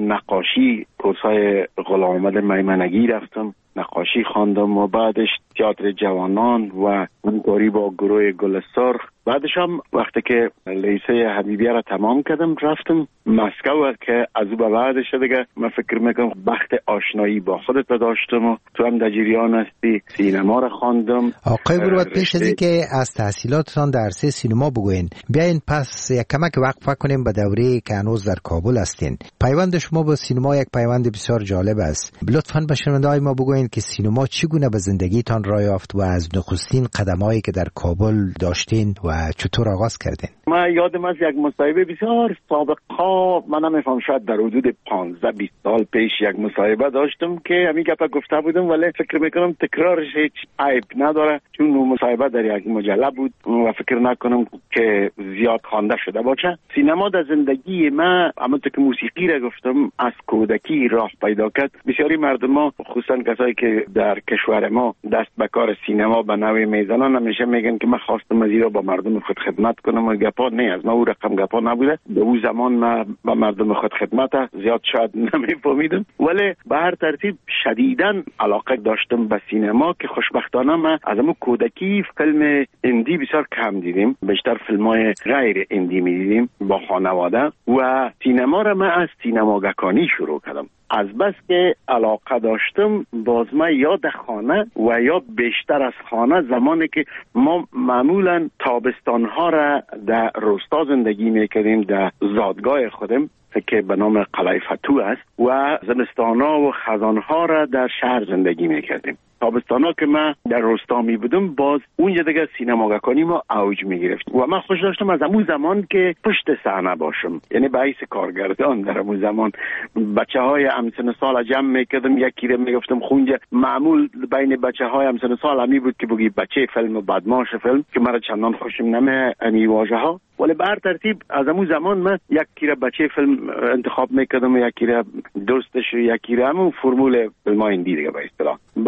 Speaker 19: نقاشی، کورسای غلام احمد میمنگی رفتم، نقاشی خواندم و بعدش تئاتر جوانان و همکاری با گروه گل سرخ. بعدش هم وقتی که لیسه حبیبیه را تمام کردم رفتم مسکو که از او به بعدش دیگه من فکر میکنم بخت آشنایی با خودت داشتم و تو هم در جریان هستی. سینما را خواندم.
Speaker 18: آقای مروت، پیش از اینکه از تحصیلاتتان در عرصه سینما بگوین، بیاین پس یک کمک وقفه کنیم به دوره که هنوز در کابل هستین. پیوند شما با سینما یک پیوند بسیار جالب است. لطفاً به شنونده‌های ما بگوین که سینما چگونه به زندگیتان راه یافت و از نخستین قدمایی که در کابل داشتین و چطور آغاز کردین؟
Speaker 19: من یادم از یک مصاحبه بسیار سابقا، من نمیفهم شاید در حدود 15-20 سال پیش یک مصاحبه داشتم که همین گپا گفته بودم، ولی فکر میکنم تکرارش هیچ عیب نداره چون اون مصاحبه در یک مجله بود و فکر نکنم که زیاد خوانده شده باشه. سینما در زندگی من همونطور که موسیقی را گفتم از کودکی راه پیدا کرد. بسیاری مردم ما خصوصا کسایی که در کشور ما دست به کار سینما به نوعی میزنن همیشه میگن که من خواستم از ایران با مردم خود خدمت کنم و گپا نه از ما اون رقم گپا نبوده. به اون زمان من با مردم خود خدمت زیاد شاید نمیفهمیدم، ولی به هر ترتیب شدیداً علاقه داشتم به سینما که خوشبختانه من از همون کودکی فیلم اندی بسیار کم دیدیم، بیشتر فیلم‌های غیر اندی می‌دیدیم با خانواده و سینما را من از سینماگکانی شروع کردم. از بس که علاقه داشتم باز من یا در خانه و یا بیشتر از خانه، زمانی که ما معمولا تابستانها را در روستا زندگی میکردیم در زادگاه خودم که به نام قلعه فتوح است و زمستانها و خزانها را در شهر زندگی میکردیم. تابستانا که من در روستا می بودم باز اونجا دیگه سینماگکانی ما اوج می گرفت و من خوش داشتم از همون زمان که پشت صحنه باشم، یعنی به حیث کارگردان در همون زمان بچه های همسن سال جمع میکردم، یکی رو میگفتم خونجا. معمول بین بچه های همسن سال همی بود که بگی بچه فیلم و بدماش فیلم که مرا چندان خوشم نمی امی واژه ها، ولی به هر ترتیب از همون زمان من یکی رو بچه فیلم انتخاب میکردم و یکی رو دوستش و یکی رو همون فرمول فیلم های اندی دیگه به اصطلاح. باز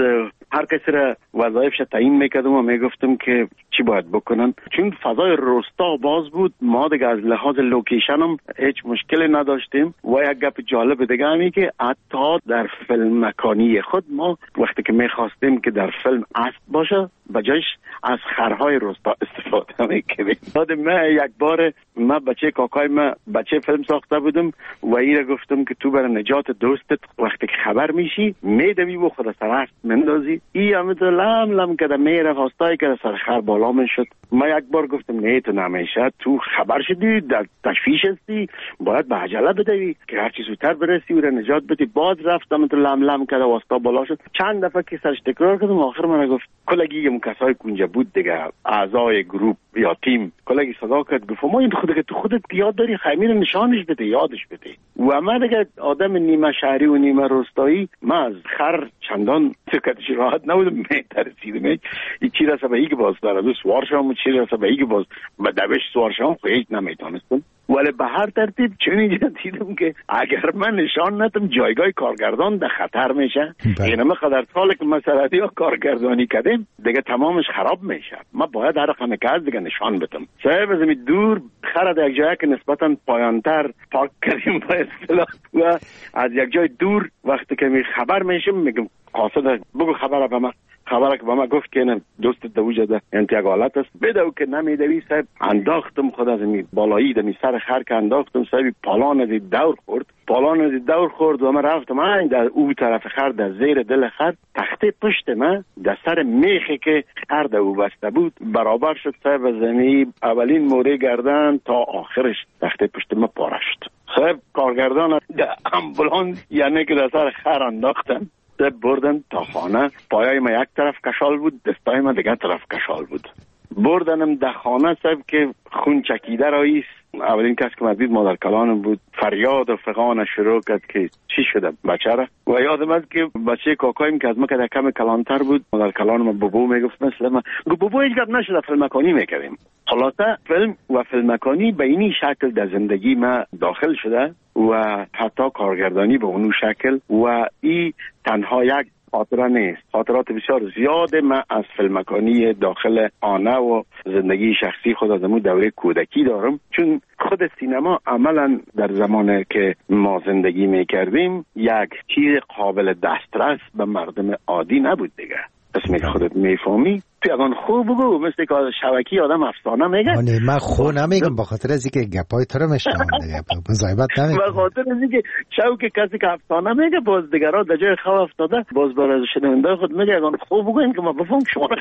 Speaker 19: هر کسی را وظایفش تعیین میکردم و میگفتم که چی باید بکنن. چون فضای روستا باز بود، ما دیگه از لحاظ لوکیشن هم هیچ مشکلی نداشتیم. و یک گپ جالب دیگه همی که حتی در فیلم مکانی خود ما وقتی که میخواستیم که در فیلم اسب باشه بجایش از خرهای روستا استفاده میکردیم. من یک بار بچه کاکای من بچه فیلم ساخته بودم و ایره گفتم که تو برای نجات دوستت وقتی که خبر میشی میدوی و خود سر اسب مندازی. ای همه لم لم کده میره خواستایی که سر خر بالا میشد. من یک بار گفتم نه تو نمیشه، تو خبر شدی در تشویش هستی، باید به عجله بدوی که هرچی زودتر برسی و نجات بدی. باز رفتم تو لم لم کده واسطا بالا شد. چند دفعه که سرش تکرار کردم آخر من گفت کلگی کسای کنجا بود دیگه، اعضای گروپ یا تیم، کلگی صدا کرد گفت ما این خودت یاد داری خیمین نشانش بده، یادش بده. و من دیگه آدم نیمه شهری و نیمه روستایی، من از خر چندان سکتش راحت نبودم، میترسیدم این چی رسه به ای که باز داره دو سوار شام و چی رسه به ای که باز به دوش سوار شام خیلی نمیتونستم. ولی به هر ترتیب چون اینجا دیدم که اگر من نشان ندم جایگاه کارگردان در خطر میشه. این همه قدر ساله که مسئله یا کارگردانی کردیم دیگه تمامش خراب میشه. من باید هر رقم که از دیگه نشان بدم. صاحب از این دور خر در یک جایی که نسبتا پایانتر پارک کردیم با اصطلاح و از یک جای دور وقتی که می خبر میشم میگم قاصد بگو خبره به من. خبره که با ما گفت که نه دوستت دو جده انتیاگ حالت است بدو که نمیدوی. صاحب انداختم خود از این بالایی دمی سر خر که انداختم. صاحب پالان از دور خورد و من رفتم این در او طرف خر در زیر دل خر تخته پشت من در سر میخی که خر در او بسته بود برابر شد. صاحب زمین اولین موره گردن تا آخرش تخته پشت من پاره شد. صاحب کارگردان در امبولانس یعنی که در سر خر انداختن بردن تا خانه. پایای ما یک طرف کشال بود، دستای ما دیگر طرف کشال بود. بردنم در خانه. صاحب که خون چکیده راییست. اولین کس که مدید مادر کلانم بود. فریاد و فغان شروع کرد که چی شده بچه را. و یادم است که بچه کاکایم که از ما که در کم کلانتر بود مادر کلانم بابو میگفت مثل من گفت بابو هیچ گپ نشده فیلم مکانی میکردیم. خلاصه فیلم و فیلم مکانی به اینی شکل در زندگی ما داخل شده و حتی کارگردانی به اونو شکل. و این تنها یک خاطره نیست، خاطرات بسیار زیاد من از فیلم مکانی داخل آنه و زندگی شخصی خود از امون دوره کودکی دارم. چون خود سینما عملا در زمانی که ما زندگی میکردیم یک چیز قابل دسترس به مردم عادی نبود دیگه. اسمی که خودت میفهمی تو اگان خوب بگو مثل که شبکی آدم افسانه میگه.
Speaker 18: نه من خو نمیگم به خاطر از اینکه گپای تو رو میشنم مزایبت نمیگم.
Speaker 19: به خاطر از اینکه شوک کسی که افسانه میگه باز دیگران در جای خو افتاده باز برای شنونده خود میگه اگان خوب بگوین که ما بفهم شما رو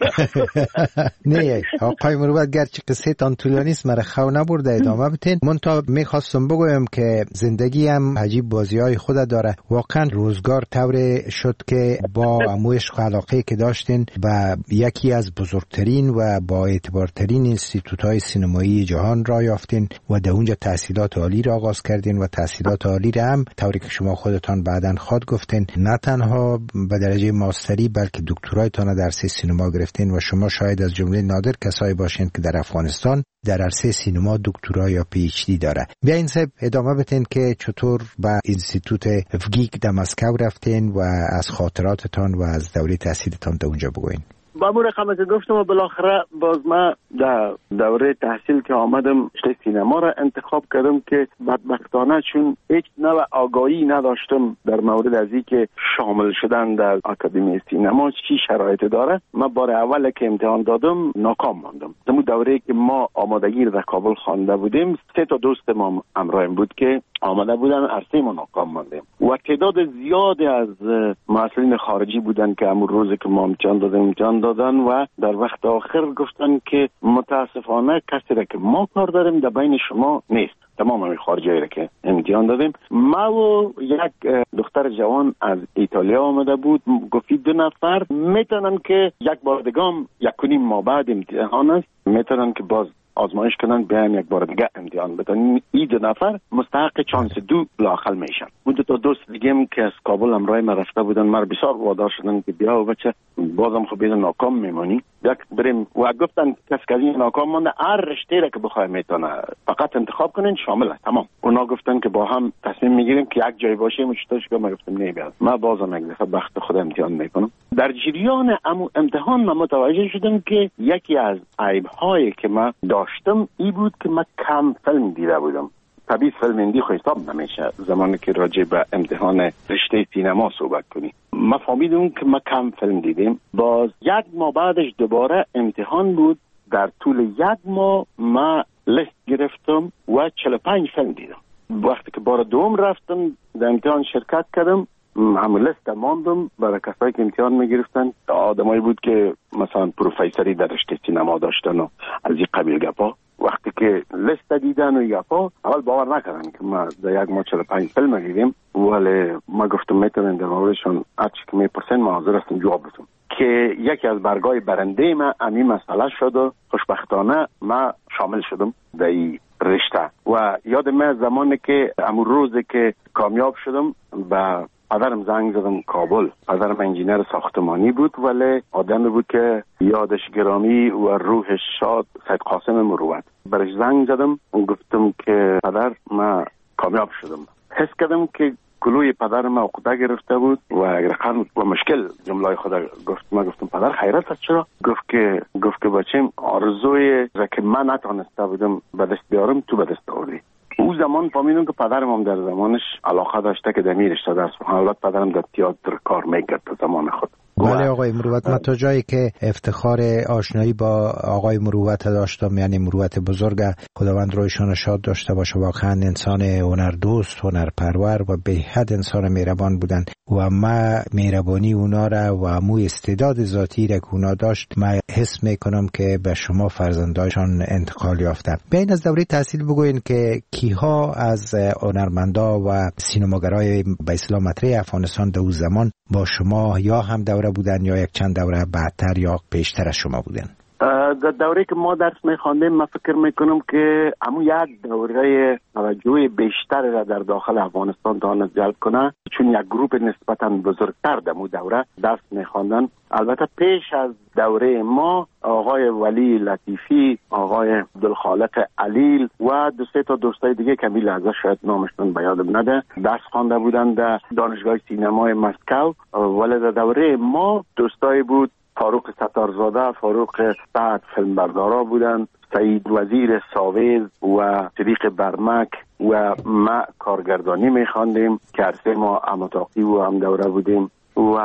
Speaker 19: خو.
Speaker 18: نه آقای مروت گرچه قصه تان طولانی است مرا خو نبرده ادامه بتین. من تا میخواستم بگویم که زندگی هم عجیب بازی‌های خود داره. واقعا روزگار طوری شد که با عشق و علاقه که داشتین و یکی از بزرگترین و با اعتبارترین اینستیتوت‌های سینمایی جهان را یافتین و در اونجا تحصیلات عالی را آغاز کردین و تحصیلات عالی را هم طوری که شما خودتان بعداً خود گفتین نه تنها به درجه ماستری بلکه دکترایتان در عرصه سینما گرفتین و شما شاید از جمله نادر کسایی باشین که در افغانستان در عرصه سینما دکترا یا پی اچ دی داره. بیاین صاحب ادامه بدین که چطور به اینستیتوت افگیک در مسکو رفتین و از خاطراتتان و از دوره تحصیلتان در اونجا بگوین.
Speaker 19: با مو رقم که گفتم و بالاخره باز من در دوره تحصیل که آمدم سینما را انتخاب کردم که بدبختانه چون هیچ نوع آگاهی نداشتم در مورد از اینکه شامل شدن در آکادمی سینما چی شرایط داره. من بار اول که امتحان دادم ناکام ماندم. در دوره که ما آمادگی در کابل خوانده بودیم 3 تا دوست ما همراهیم بود که آمده بودن عرصه ما ناکام ماندیم و تعداد زیادی از مسئولین خارجی بودن که همون روز که ما امتحان دادن و در وقت آخر گفتن که متاسفانه کسی را که ما کار داریم در بین شما نیست. تمام همین خارجی را که امتحان دادیم ما و یک دختر جوان از ایتالیا آمده بود گفتی 2 نفر میتونن که یک بار دگام 1.5 ماه بعد امتحان است میتونن که باز آزمایش کنن بیان یک بار دیگه امتحان بدن. این 2 نفر مستحق چانس 2 لااقل میشن. اون 2 دوست دیگه که از کابل همراه ما رفته بودن ما بسیار وادار شدن که بیا و بچه بازم خب بیدن ناکام میمونی یک بریم و گفتن کس که این ناکام مانده هر رشته را که بخواه میتونه فقط انتخاب کنین شامله تمام. اونا گفتن که با هم تصمیم میگیریم که یک جای باشیم مشتاش که ما گفتم نه بیاد ما بازم یک دفعه بخت خود امتحان میکنم. در جریان امتحان من متوجه شدم که یکی از عیب‌هایی که ما داشتم این بود که من کم فیلم دیده بودم. طبیعی فیلم هندی خو حساب نمیشه زمانی که راجع به امتحان رشته سینما صحبت کنی. ما فهمیدم که ما کم فیلم دیدیم. باز 1 ماه بعدش دوباره امتحان بود. در طول 1 ماه ما لیست گرفتم و 45 فیلم دیدم. وقتی که بار دوم رفتم در امتحان شرکت کردم همون لیست ماندم برای کسایی که امتحان میگرفتن. آدمایی بود که مثلا پروفیسوری در رشته سینما داشتن و از این قبیل گپا. وقتی که لیست دیدن و گپا اول باور نکردن که ما در 1 ماه 45 فیلم دیدیم، ولی ما گفتم میتونن در موردشون هرچی که میپرسن ما حاضر هستم جواب بدم. که یکی از برگای برنده ما همین مسئله شد و خوشبختانه ما شامل شدم در این رشته. و یاد من زمانی که امون روزی که کامیاب شدم با پدرم زنگ زدم کابل. پدرم انجینر ساختمانی بود ولی آدمی بود که یادش گرامی و روحش شاد سید قاسم مروت. برش زنگ زدم و گفتم که پدر ما کامیاب شدم. حس کردم که کلوی پدرم عقده گرفته بود و رقم و مشکل جمله خدا گفت. ما گفتم پدر خیرت است چرا؟ گفت که بچیم آرزوی را که من نتونسته بودم به دست بیارم تو به دست آوردی. او زمان فهمیدم که پدرم هم در زمانش علاقه داشته که در رشته درس بخونه. البته پدرم در تئاتر کار میکرد در زمان خود.
Speaker 18: بله آقای مروت، من تا جایی که افتخار آشنایی با آقای مروت داشتم، یعنی مروت بزرگ، خداوند رویشان شاد داشته باشه، واقعا انسان هنردوست، هنرپرور و به حد انسان مهربان بودن و ما مهربانی اونا را و مو استعداد ذاتی را که اونا داشت ما حس میکنم که به شما فرزندایشان انتقال یافته. بیاین از دوره تحصیل بگوین که کیها از هنرمندا و سینماگرای به اصطلاح مطرح افغانستان در اون زمان با شما یا هم دوره بودن یا یک چند دوره بعدتر یا بیشتر از شما بودن؟
Speaker 19: در دوره که ما درس میخواندیم من فکر میکنم که همون یک دوره توجه بیشتر را در داخل افغانستان تواند جلب کنه، چون یک گروپ نسبتا بزرگتر در اون دوره درس میخواندن. البته پیش از دوره ما آقای ولی لطیفی، آقای عبدالخالق علیل و 2-3 تا دوستای دیگه که این لحظه شاید نامشون به یادم نده درس خوانده بودن در دانشگاه سینمای مسکو. ولی در دوره ما دوستای بود فاروق ستارزاده، فاروق سعد فیلمبردارا بودن، سعید وزیر ساویز و صدیق برمک و ما کارگردانی میخواندیم که عرصه ما امتاقی و هم دوره بودیم و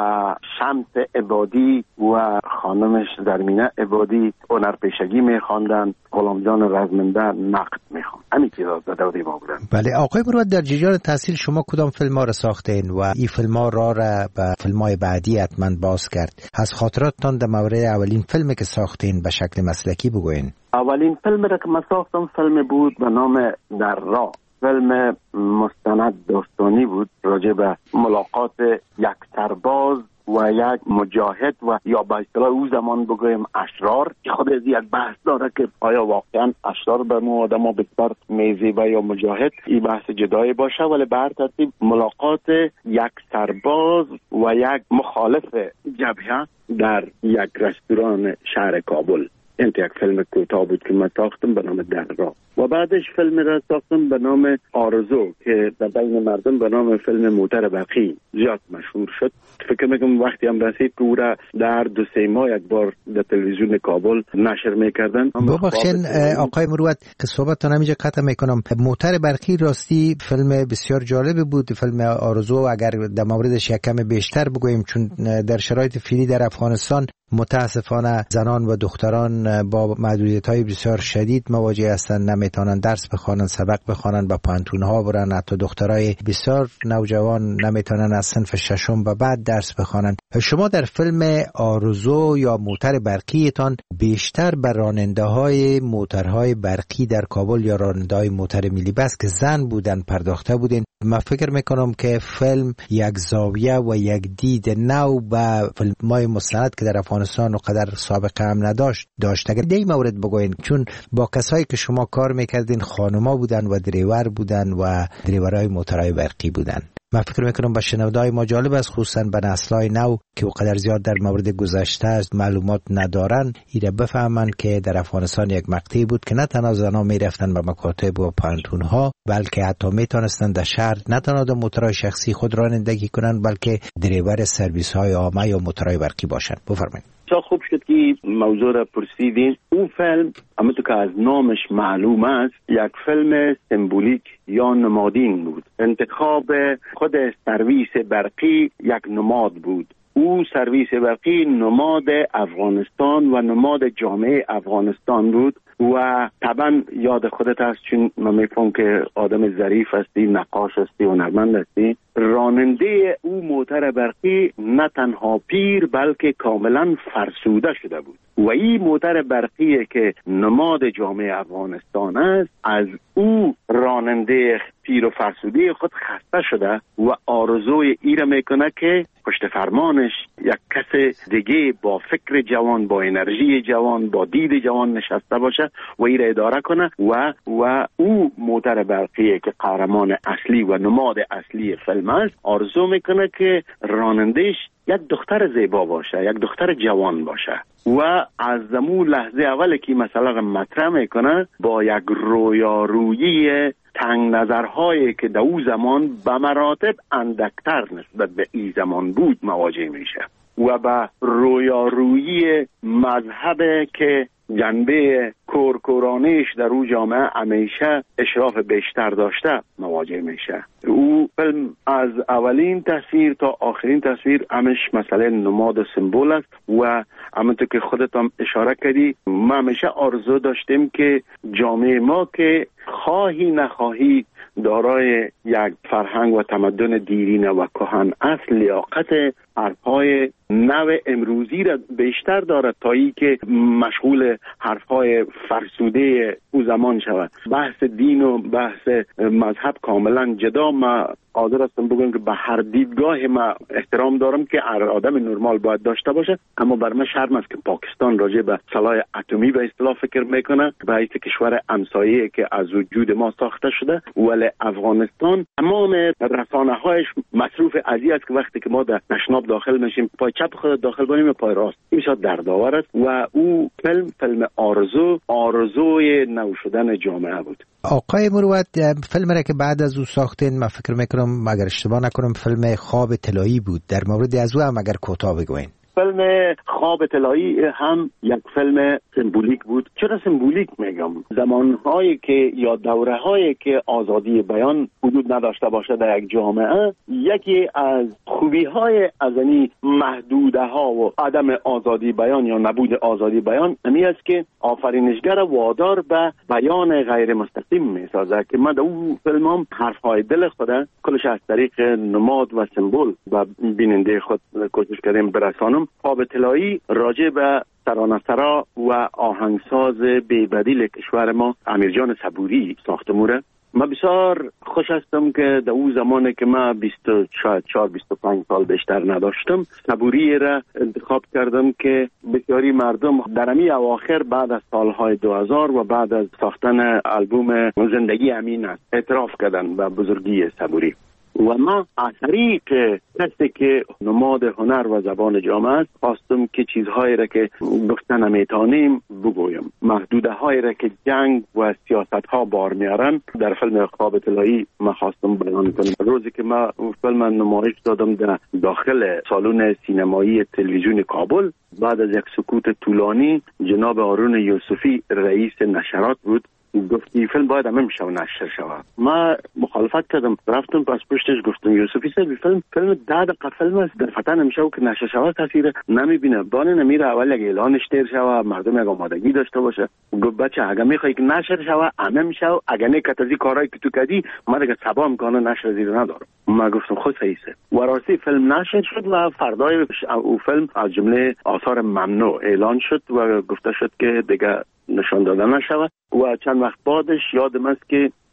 Speaker 19: شمس عبادی و خانمش زرمینه عبادی هنرپیشگی میخواندن، غلام جان رزمنده نقد میخواند. همین چیزا در دوره ما بودن.
Speaker 18: بله آقای مروت، در جریان تحصیل شما کدام فیلم ها را ساختین و این فیلم ها را به فیلم های بعدی حتما باز کرد؟ از خاطراتتان در مورد اولین فیلمی که ساختین به شکل مسلکی بگوین.
Speaker 19: اولین فیلم را که من ساختم فیلم بود به نام در راه. فیلم مستند داستانی بود راجع به ملاقات یک سرباز و یک مجاهد و یا به اصطلاح او زمان بگویم اشرار. خود از یک بحث داره که آیا واقعا اشرار به ما آدم بسیار میزیبه یا مجاهد، این بحث جدایی باشه. ولی به هر ترتیب ملاقات یک سرباز و یک مخالف جبهه در یک رستوران شهر کابل. این یک فیلم کوتاه بود که من ساختم به نام در راه و بعدش فیلم را ساختم به نام آرزو که در بین مردم به نام فیلم موتر برقی زیاد مشهور شد. فکر میکنم وقتی هم رسید که او را در 2-3 ماه یک بار در تلویزیون کابل نشر میکردن.
Speaker 18: ببخشید آقای مروت که صحبتتان همینجا قطع میکنم. موتر برقی راستی فیلم بسیار جالب بود. فیلم آرزو اگر در موردش یک کم بیشتر بگوییم، چون در شرایط فعلی در افغانستان متاسفانه زنان و دختران با محدودیت‌های بسیار شدید مواجه هستند، نمیتونن درس بخوانن، سبق بخوانن، با پانتون‌ها برن. حتی دخترای بسیار نوجوان نمیتونن از صنف 6 و بعد درس بخوانن. شما در فیلم آرزو یا موتر برقیتان بیشتر بر راننده‌های موترهای برقی در کابل یا راننده‌های موتر ملی بس که زن بودن پرداخته بودین. من فکر میکنم که فیلم یک زاویه و یک دید نو به فیلم‌های مستند که در افغانستان افغانستان و قدر سابقه هم داشت. اگر دی مورد بگوین، چون با کسایی که شما کار میکردین خانوما بودن و دریور بودن و دریورای موترهای برقی بودن. من فکر میکنم به شنونده‌های ما جالب است، خصوصا به نسل‌های نو که قدر زیاد در مورد گذشته است معلومات ندارن، ایره بفهمن که در افغانستان یک مقطعی بود که نه تنها زنان میرفتن به مکاتب و پانتون‌ها، بلکه حتی میتونستن در شهر نه تنها در موترهای شخصی خود رانندگی کنن، بلکه دریور سرویس‌های عامه یا موترهای برقی باشن. بفرمایید.
Speaker 19: خوب شد که موضوع را پرسیدین. اون فیلم همونطور که از نامش معلوم است یک فیلم سمبولیک یا نمادین بود. انتخاب خود سرویس برقی یک نماد بود. او سرویس برقی نماد افغانستان و نماد جامعه افغانستان بود و طبعا یاد خودت هست، چون من میفهم که آدم ظریف هستی، نقاش هستی، هنرمند هستی. راننده او موتر برقی نه تنها پیر بلکه کاملا فرسوده شده بود و این موتر برقی که نماد جامعه افغانستان است، از او راننده پیر و فرسوده خود خسته شده و آرزوی ای را میکنه که پشت فرمانش یک کس دیگه با فکر جوان، با انرژی جوان، با دید جوان نشسته باشه و ای را اداره کنه و او موتر برقی که قهرمان اصلی و نماد اصلی فیلم است، آرزو میکنه که رانندهش یک دختر زیبا باشه، یک دختر جوان باشه و از زمون لحظه اول که مثلا مطرح میکنه با یک رویارویی تنگ نظرهایی که در او زمان به مراتب اندکتر نسبت به این زمان بود مواجه میشه و به رویارویی مذهب که جنبه کورکورانیش در او جامعه همیشه اشراف بیشتر داشته مواجه میشه. او فیلم از اولین تصویر تا آخرین تصویر همش مسئله نماد و سمبول است و همونطور که خودت هم اشاره کردی، ما همیشه آرزو داشتیم که جامعه ما که خواهی نخواهی دارای یک فرهنگ و تمدن دیرینه و کهن اصل، لیاقت حرفهای نو امروزی را بیشتر دارد تا ای که مشغول حرفهای فرسوده او زمان شود. بحث دین و بحث مذهب کاملا جدا. ما حاضر هستم بگم که به هر دیدگاه ما احترام دارم که هر آدم نرمال باید داشته باشه، اما بر من شرم است که پاکستان راجع به سلاح اتمی به اصطلاح فکر میکنه به حیث کشور همسایه که از وجود ما ساخته شده، ولی افغانستان تمام رسانه‌هایش مصروف ازی است که وقتی که ما در تشناب داخل میشیم پای چپ خود داخل کنیم و پای راست، این شاید دردآور است و او فیلم آرزوی نو شدن جامعه بود.
Speaker 18: آقای مروت، فیلم را که بعد از او ساختین، من فکر میکنم اگر اشتباه نکنم فیلم خواب طلایی بود، در مورد از او هم اگر کوتاه بگوین.
Speaker 19: فیلم خواب طلایی هم یک فیلم سمبولیک بود. چرا سمبولیک میگم؟ زمانهایی که یا دوره‌هایی که آزادی بیان حدود نداشته باشه در یک جامعه، یکی از خوبی‌های از این محدوده‌ها و عدم آزادی بیان یا نبود آزادی بیان این است که آفرینشگر وادار به بیان غیر مستقیم میسازه که ما در اون فیلمام حرف‌های دل خود کلش از طریق نماد و سمبول و بیننده خود کوشش کردیم برسانم. خواب طلایی راجع به ترانه‌سرا و آهنگساز بی‌بدیل کشور ما امیرجان صبوری ساخته موره. ما بسیار خوش هستم که در اون زمانی که ما 24-25 سال بیشتر نداشتم، صبوری را انتخاب کردم که بسیاری مردم در امی اواخر بعد از سالهای 2000 و بعد از ساختن آلبوم زندگی امین است اعتراف کردن به بزرگی صبوری. و ما از طریق کسی که نماد هنر و زبان جامعه است خواستم که چیزهایی را که گفتن نمیتونیم بگویم، محدوده هایی را که جنگ و سیاست ها بار میارن در فیلم خواب طلایی ما خواستم بیان کنم. روزی که ما فیلم نمایش دادم در داخل سالن سینمایی تلویزیون کابل، بعد از یک سکوت طولانی جناب هارون یوسفی رئیس نشرات بود گفت این فیلم باید همه میشه و نشر شود. ما مخالفت کردم، رفتم پس پشتش گفتم یوسفی صاحب فیلم 10 دقیقه فیلم است، در فتن نمیشه که نشر شود تاثیر نمیبینه، بانه نمیره اول یک اعلانش تیر شود مردم یک آمادگی داشته باشه. گفت بچه اگه میخوای که نشر شود همه میشه، اگه نه کتازی کارهایی که تو کردی ما دیگه سبا میکنه نشر زیر ندارم. ما گفتم خود صحیحه و راستی فیلم نشر شد و فردای او فیلم از جمله آثار ممنوع اعلان شد و گفته شد که دیگه نشان داده نشود و چند وقت بعدش یادم است که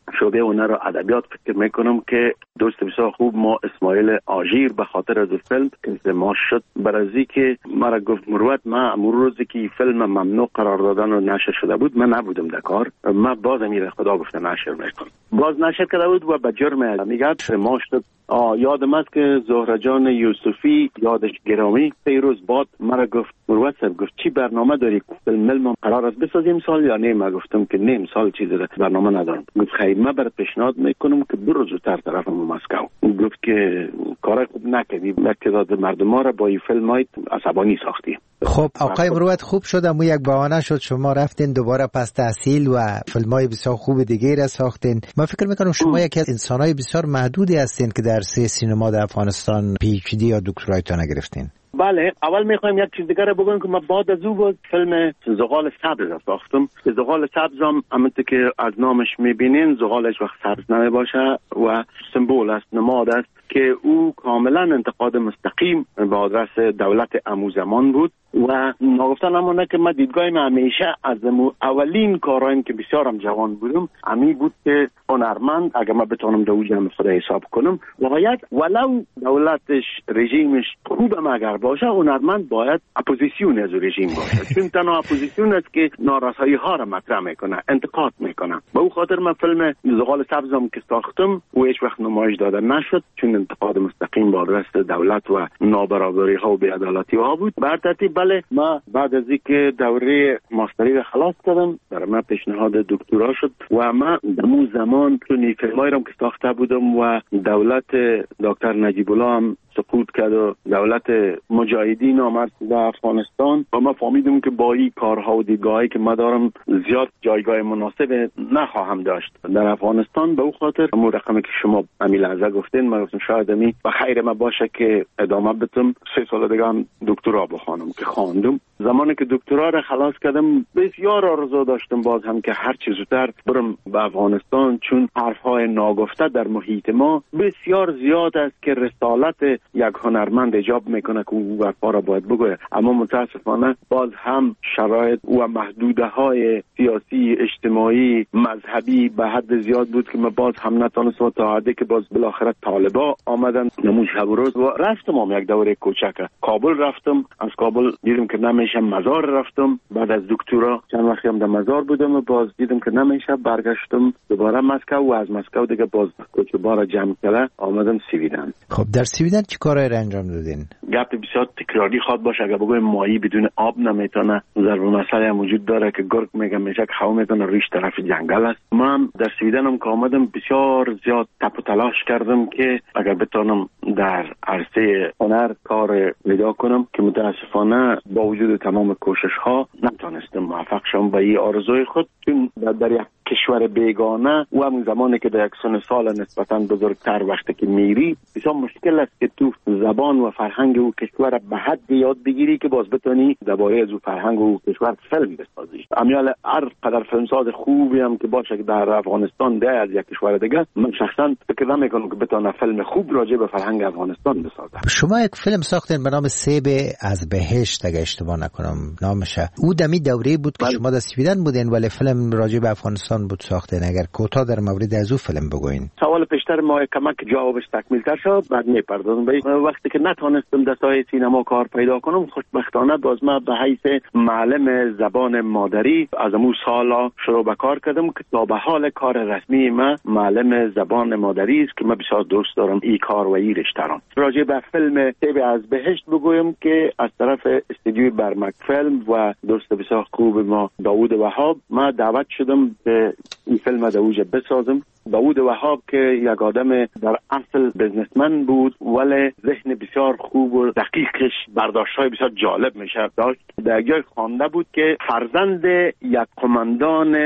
Speaker 19: شعبه هنر و ادبیات فکر میکنم که دوست بسیار خوب ما اسماعیل آژیر به خاطر از فیلم که ما شد برازی که مرا گفت مروت ما روزی که فیلم ممنوع قرار دادن و نشر شده بود من نبودم در کار، ما باز امیر خدا گفته نشر میکنم، باز نشر کرده بود و به جرم میگه ما شد. یادم است که زهره جان یوسفی یادش گرامی پیروز باد مرا گفت مروت صاحب گفت چی برنامه داری فیلم قرار است بسازیم سال یا نه؟ ما گفتم که نه سال چیزی برنامه ندارم. گفت خیر من برات پیشنهاد میکنم که برو زودتر طرف مسکو. گفت که کار خوب نکردی، تعداد مردم ها را با این فیلم های عصبانی ساختی.
Speaker 18: خب آقای مروت خوب شد اما یک بهانه شد شما رفتین دوباره پس تحصیل و فیلم‌های بسیار خوب دیگه را ساختین. من فکر میکنم شما یکی از انسان‌های بسیار محدودی هستین که در سینما در افغانستان PhD یا دکترایتون گرفتین.
Speaker 19: بله، اول میخوایم یک چیز دیگه رو بگم که من بعد از او فیلم زغال سبز ساختم. زغال سبز هم همونطور که از نامش میبینین زغالش وقت سبز نمیباشه و سمبول است، نماد است که او کاملا انتقاد مستقیم به آدرس دولت امو زمان بود و نگفتن همونه که من دیدگاهیم همیشه از اولین کارهایم که بسیارم جوان بودم امی بود که هنرمند اگر من بتونم در جمع خود حساب کنم باید ولو دولتش رژیمش خوبم اگر باشه هنرمند باید اپوزیسیون از رژیم باشه، چون تنها اپوزیسیون است که نارسایی ها را مطرح میکنه، انتقاد میکنه. به او خاطر من فیلم زغال سبزم که ساختم و هیچ وقت نمایش داده نشد چون انتقاد مستقیم با آدرس دولت و نابرابری ها و بی‌عدالتی ها بود. بر ترتیب بله، ما بعد از اینکه دوره ماستری را خلاص کردم برای من پیشنهاد دکترا شد و من در زمان چون فیلمایی را که ساخته بودم و دولت دکتر نجیب الله هم سقوط کرد و دولت مجاهدین آمد در افغانستان و ما فهمیدم که با این کارها و دیدگاهی که ما دارم زیاد جایگاه مناسب نخواهم داشت در افغانستان. به او خاطر همون رقمی که شما امی لحظه گفتین من گفتم شاید امی و خیر ما باشه که ادامه بدم 3 سال دیگه هم دکترا بخوانم که خواندم. زمانی که دکترا را خلاص کردم بسیار آرزو داشتم باز هم که هر چه زودتر برم به افغانستان، چون حرفهای ناگفته در محیط ما بسیار زیاد است که رسالت یک هنرمند ایجاب میکنه که او حرفا را باید بگوید، اما متاسفانه باز هم شرایط و محدوده های سیاسی اجتماعی مذهبی به حد زیاد بود که من باز هم نتونستم تا حدی که باز بالاخره طالبا آمدن نمون شب روز و رفتم هم یک دوره کوچک کابل رفتم. از کابل دیدم که نمیشه، مزار رفتم. بعد از دکترا چند وقتی هم در مزار بودم و باز دیدم که نمیشه، برگشتم دوباره مسکو و از مسکو دیگه باز کوچه بارا جمع کرده آمدم سویدن.
Speaker 18: خب در سویدن چی کارایی را انجام دادین؟
Speaker 19: گپ بسیار تکراری خواد باشه، اگه بگویم ماهی بدون آب نمیتونه. ضرب مسئله هم وجود داره که گرگ میگه میشه که هوا میتونه ریش طرف جنگل است. من در سویدن هم که آمدم بسیار زیاد تپ و تلاش کردم که اگر بتونم در عرصه هنر کار پیدا کنم که متاسفانه با وجود تمام کوشش ها نتونستم موفق شم به این آرزوی خود، چون در یک کشور بیگانه و همون زمانی که در یک سن سال نسبتا بزرگتر وقتی که میری بسیار مشکل است که تو زبان و فرهنگ او کشور به حد یاد بگیری که باز بتونی درباره از او فرهنگ و کشور فیلم بسازی. امیال هر قدر فیلمساز خوبی هم که باشه که در افغانستان ده از یک کشور دیگه، من شخصا فکر نمیکنم که بتونه فیلم خوب راجع به فرهنگ افغانستان بسازه.
Speaker 18: شما یک فیلم ساختین به نام سیب از بهشت اگه اشتباه نکنم نامشه. او دمی دوره بود که شما در سویدن بودین ولی فیلم راجع به افغانستان بود ساختین. اگر کوتاه در مورد از او فیلم بگوین.
Speaker 19: سوال پیشتر ما کمک جوابش تکمیل‌تر شد بعد میپردازم به وقتی که نتونستم در ساحه سینما کار پیدا کنم. خوشبختانه باز ما به حیث معلم زبان مادری از امو سالا شروع به کار کردم که تا به حال کار رسمی ما معلم زبان مادری است که من بسیار دوست دارم این کار و این رشته را. راجع به فیلم سیب از بهشت بگویم که از طرف استودیوی برمک فیلم و دوست بسیار خوب ما داوود وهاب ما دعوت شدم که این فیلم در اوج بسازم. داوود وهاب که یک آدم در اصل بزنسمن بود ولی ذهن بسیار خوب و دقیقش برداشت‌های بسیار جالب میشه داشت. در جای خوانده بود که فرزند یک قماندان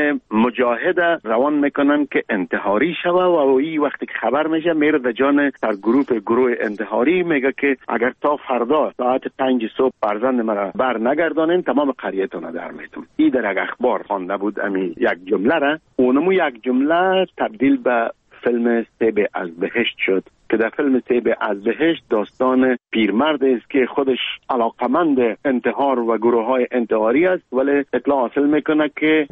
Speaker 19: مجاهد روان میکنن که انتحاری شوه و این وقتی که خبر میشه میره در جان در گروه انتحاری میگه که اگر تا فردا ساعت 5 صبح فرزند مرا بر نگردانین تمام قریه‌تون در میتم. این در یک اخبار خوانده بود امی یک جمله را اونمو یک جمله تبدیل به فیلم سیب از بهشت شد که در فیلم طیب از بهشت داستان پیرمرد است که خودش علاقمند انتحار و گروه های انتحاری است، ولی اطلاع حاصل میکنه که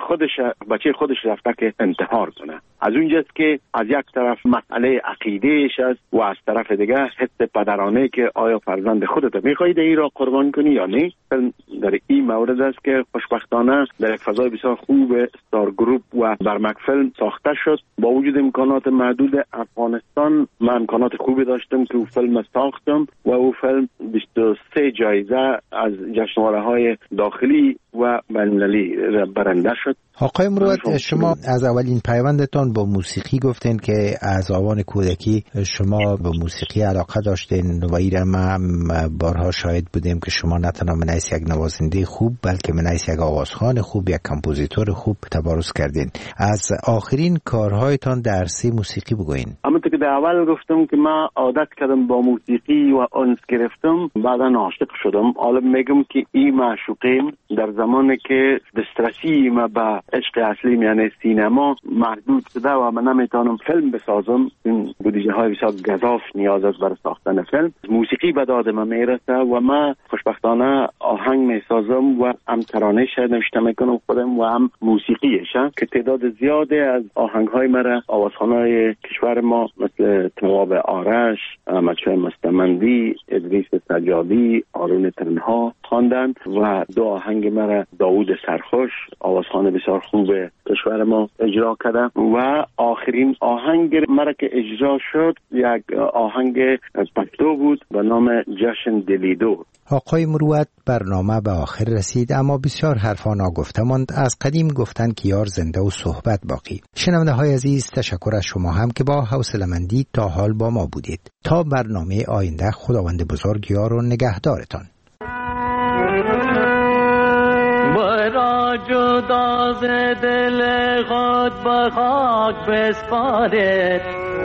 Speaker 19: بچه خودش رفته که انتحار کنه. از اونجاست که از یک طرف مسئله عقیدهش است و از طرف دیگه حس پدرانه که آیا فرزند خودت میخواهی این را قربان کنی یا نه. در این مورد است که خوشبختانه در یک فضای بسیار خوب ستار گروپ و برمک فیلم ساخته شد. با وجود امکانات محدود افغانستان من امکانات خوبی داشتم که او فیلم ساختم و او فیلم 23 جایزه از جشنواره‌های داخلی و بین‌المللی برنده شد.
Speaker 18: آقای مروت، شما از اولین پیوندتان با موسیقی گفتین که از آوان کودکی شما به موسیقی علاقه داشتین و ایره ما بارها شاهد بودیم که شما نه تنها منیس یک نوازنده خوب بلکه منیس یک آوازخوان خوب، یک کمپوزیتور خوب تبارز کردین. از آخرین کارهایتان در عرصه موسیقی بگوین.
Speaker 19: همونطور که در اول گفتم که من عادت کردم با موسیقی و انس گرفتم، بعدا عاشق شدم. حالا میگم که این معشوقیم در زمانی که دسترسی ما به عشق اصلی یعنی سینما محدود شده و من نمیتونم فیلم بسازم، این بودجه های بسیار گزاف نیاز است برای ساختن فیلم. موسیقی به داد من میرسه و من خوشبختانه آهنگ میسازم و هم ترانه شاید نوشته میکنم خودم و هم موسیقیش که تعداد زیاده از آهنگ های مرا آوازخوانای کشور ما مثل تواب آرش، احمدشاه مستمندی، ادریس سجادی، آرون تنها خواندند و دو آهنگ مرا داوود سرخوش آوازخوان بسیار خوب کشور ما اجرا کرده و آخرین آهنگ مرا که اجرا شد یک آهنگ پشتو بود به نام جشن دلیدو.
Speaker 18: آقای مروت، برنامه به آخر رسید اما بسیار حرفا ناگفته ماند. از قدیم گفتن که یار زنده و صحبت باقی. شنونده های عزیز، تشکر از شما هم که با حوصله‌مندی تا حال با ما بودید. تا برنامه آینده، خداوند بزرگ یار و نگهدارتان.
Speaker 20: مرا جدا ز دل خود به خاک بسپارید،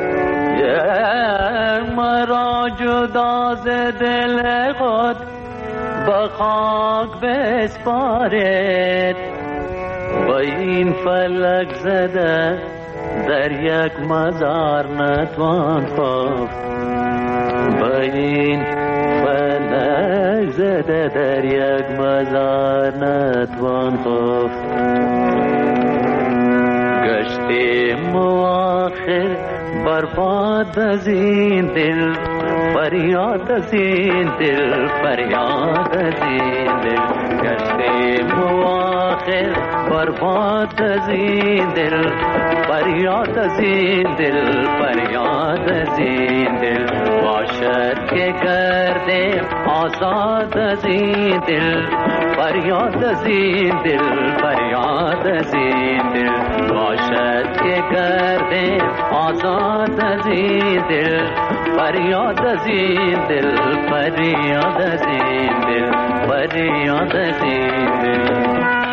Speaker 20: مرا جدا ز دل خود به خاک بسپارید، با این فلک زده در یک مزار نتوان خفت، با این فلک زده در یک مزار نتوان خفت. گشتیم آخر برباد از این دل، فریاد از این دل، فریاد از این دل. گشتیم آخر برباد از این دل، فریاد از این دل، فریاد از این دل. باشد که گردیم آزاد از این دل، فریاد از این دل، فریاد از این دل. باشد که گردیم آزاد از این دل، فریاد از این دل، فریاد از این دل، فریاد از این دل.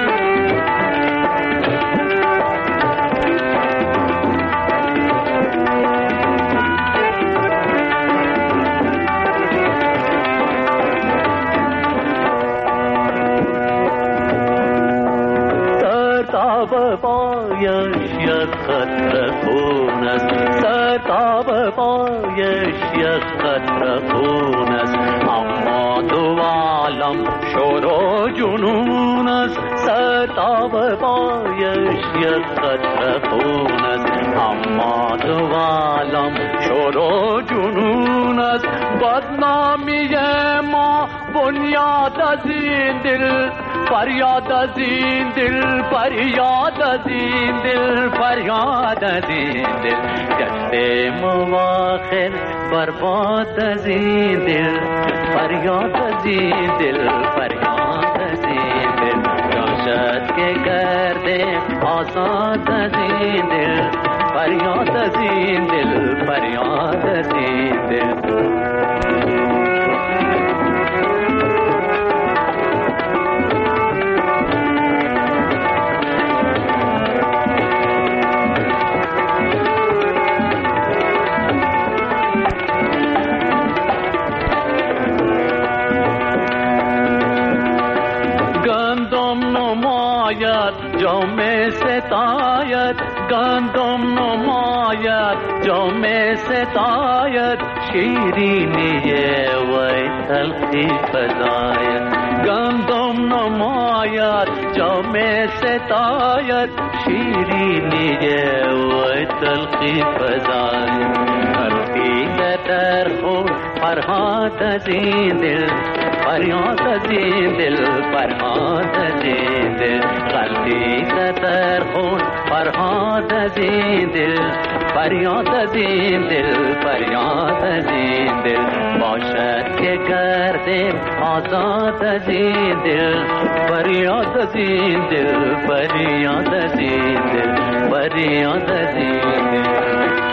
Speaker 20: سرتاب پایش یک قطره خون است، سرتاب پایش یک قطره خون است، اما دو عالم شور و جنون است. سرتاب پایش یک قطره خون است، اما دو عالم شور و جنون است. بدنامی ما بنیاد از این دل، فریاد از این دل، فریاد از این دل، فریاد از این دل. گشتیم آخر برباد از این دل، فریاد از این دل، فریاد از این دل. باشد که گردیم آزاد از این دل، فریاد از این دل، فریاد از این دل. جام ستایت، گندم نماید جام ستایت شیرینی وی تلخی فزاید گندم نماید جام ستایت شیرینی وی تلخی فزاید قلبی در خون فرهاد از این دل فریاد از این دل فرهاد از این دل قلبی در خون فرهاد از این دل فریاد از این دل فریاد از این دل باشد که گردیم آزاد از این دل فریاد از این دل فریاد از این دل فریاد از این دل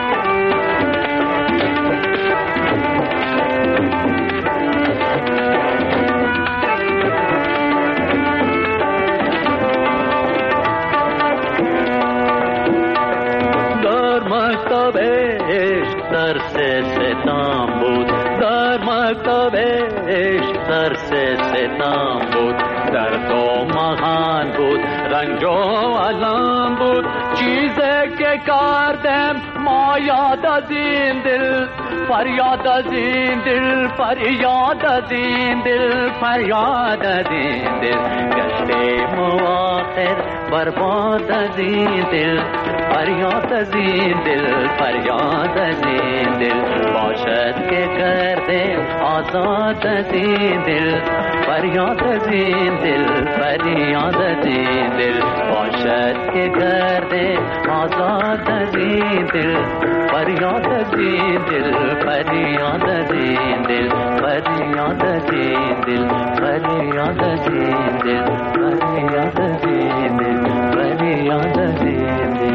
Speaker 20: مکتب عشق درس ستم بود در مکتب عشق درس ستم بود در دو مهان بود رنج و علم بود چیزی که کردم ما یاد از این دل فریاد از این دل فریاد از این دل فریاد از این دل گشتیم آخر برباد از این دل فریاد از این دل فریاد از این دل باشد که کرده آزاد از این دل فریاد از این دل فریاد از این دل باشد که کرده آزاد از این دل فریاد از این دل فریاد از این دل فریاد از این دل فریاد از این دل فریاد از این دل فریاد از این دل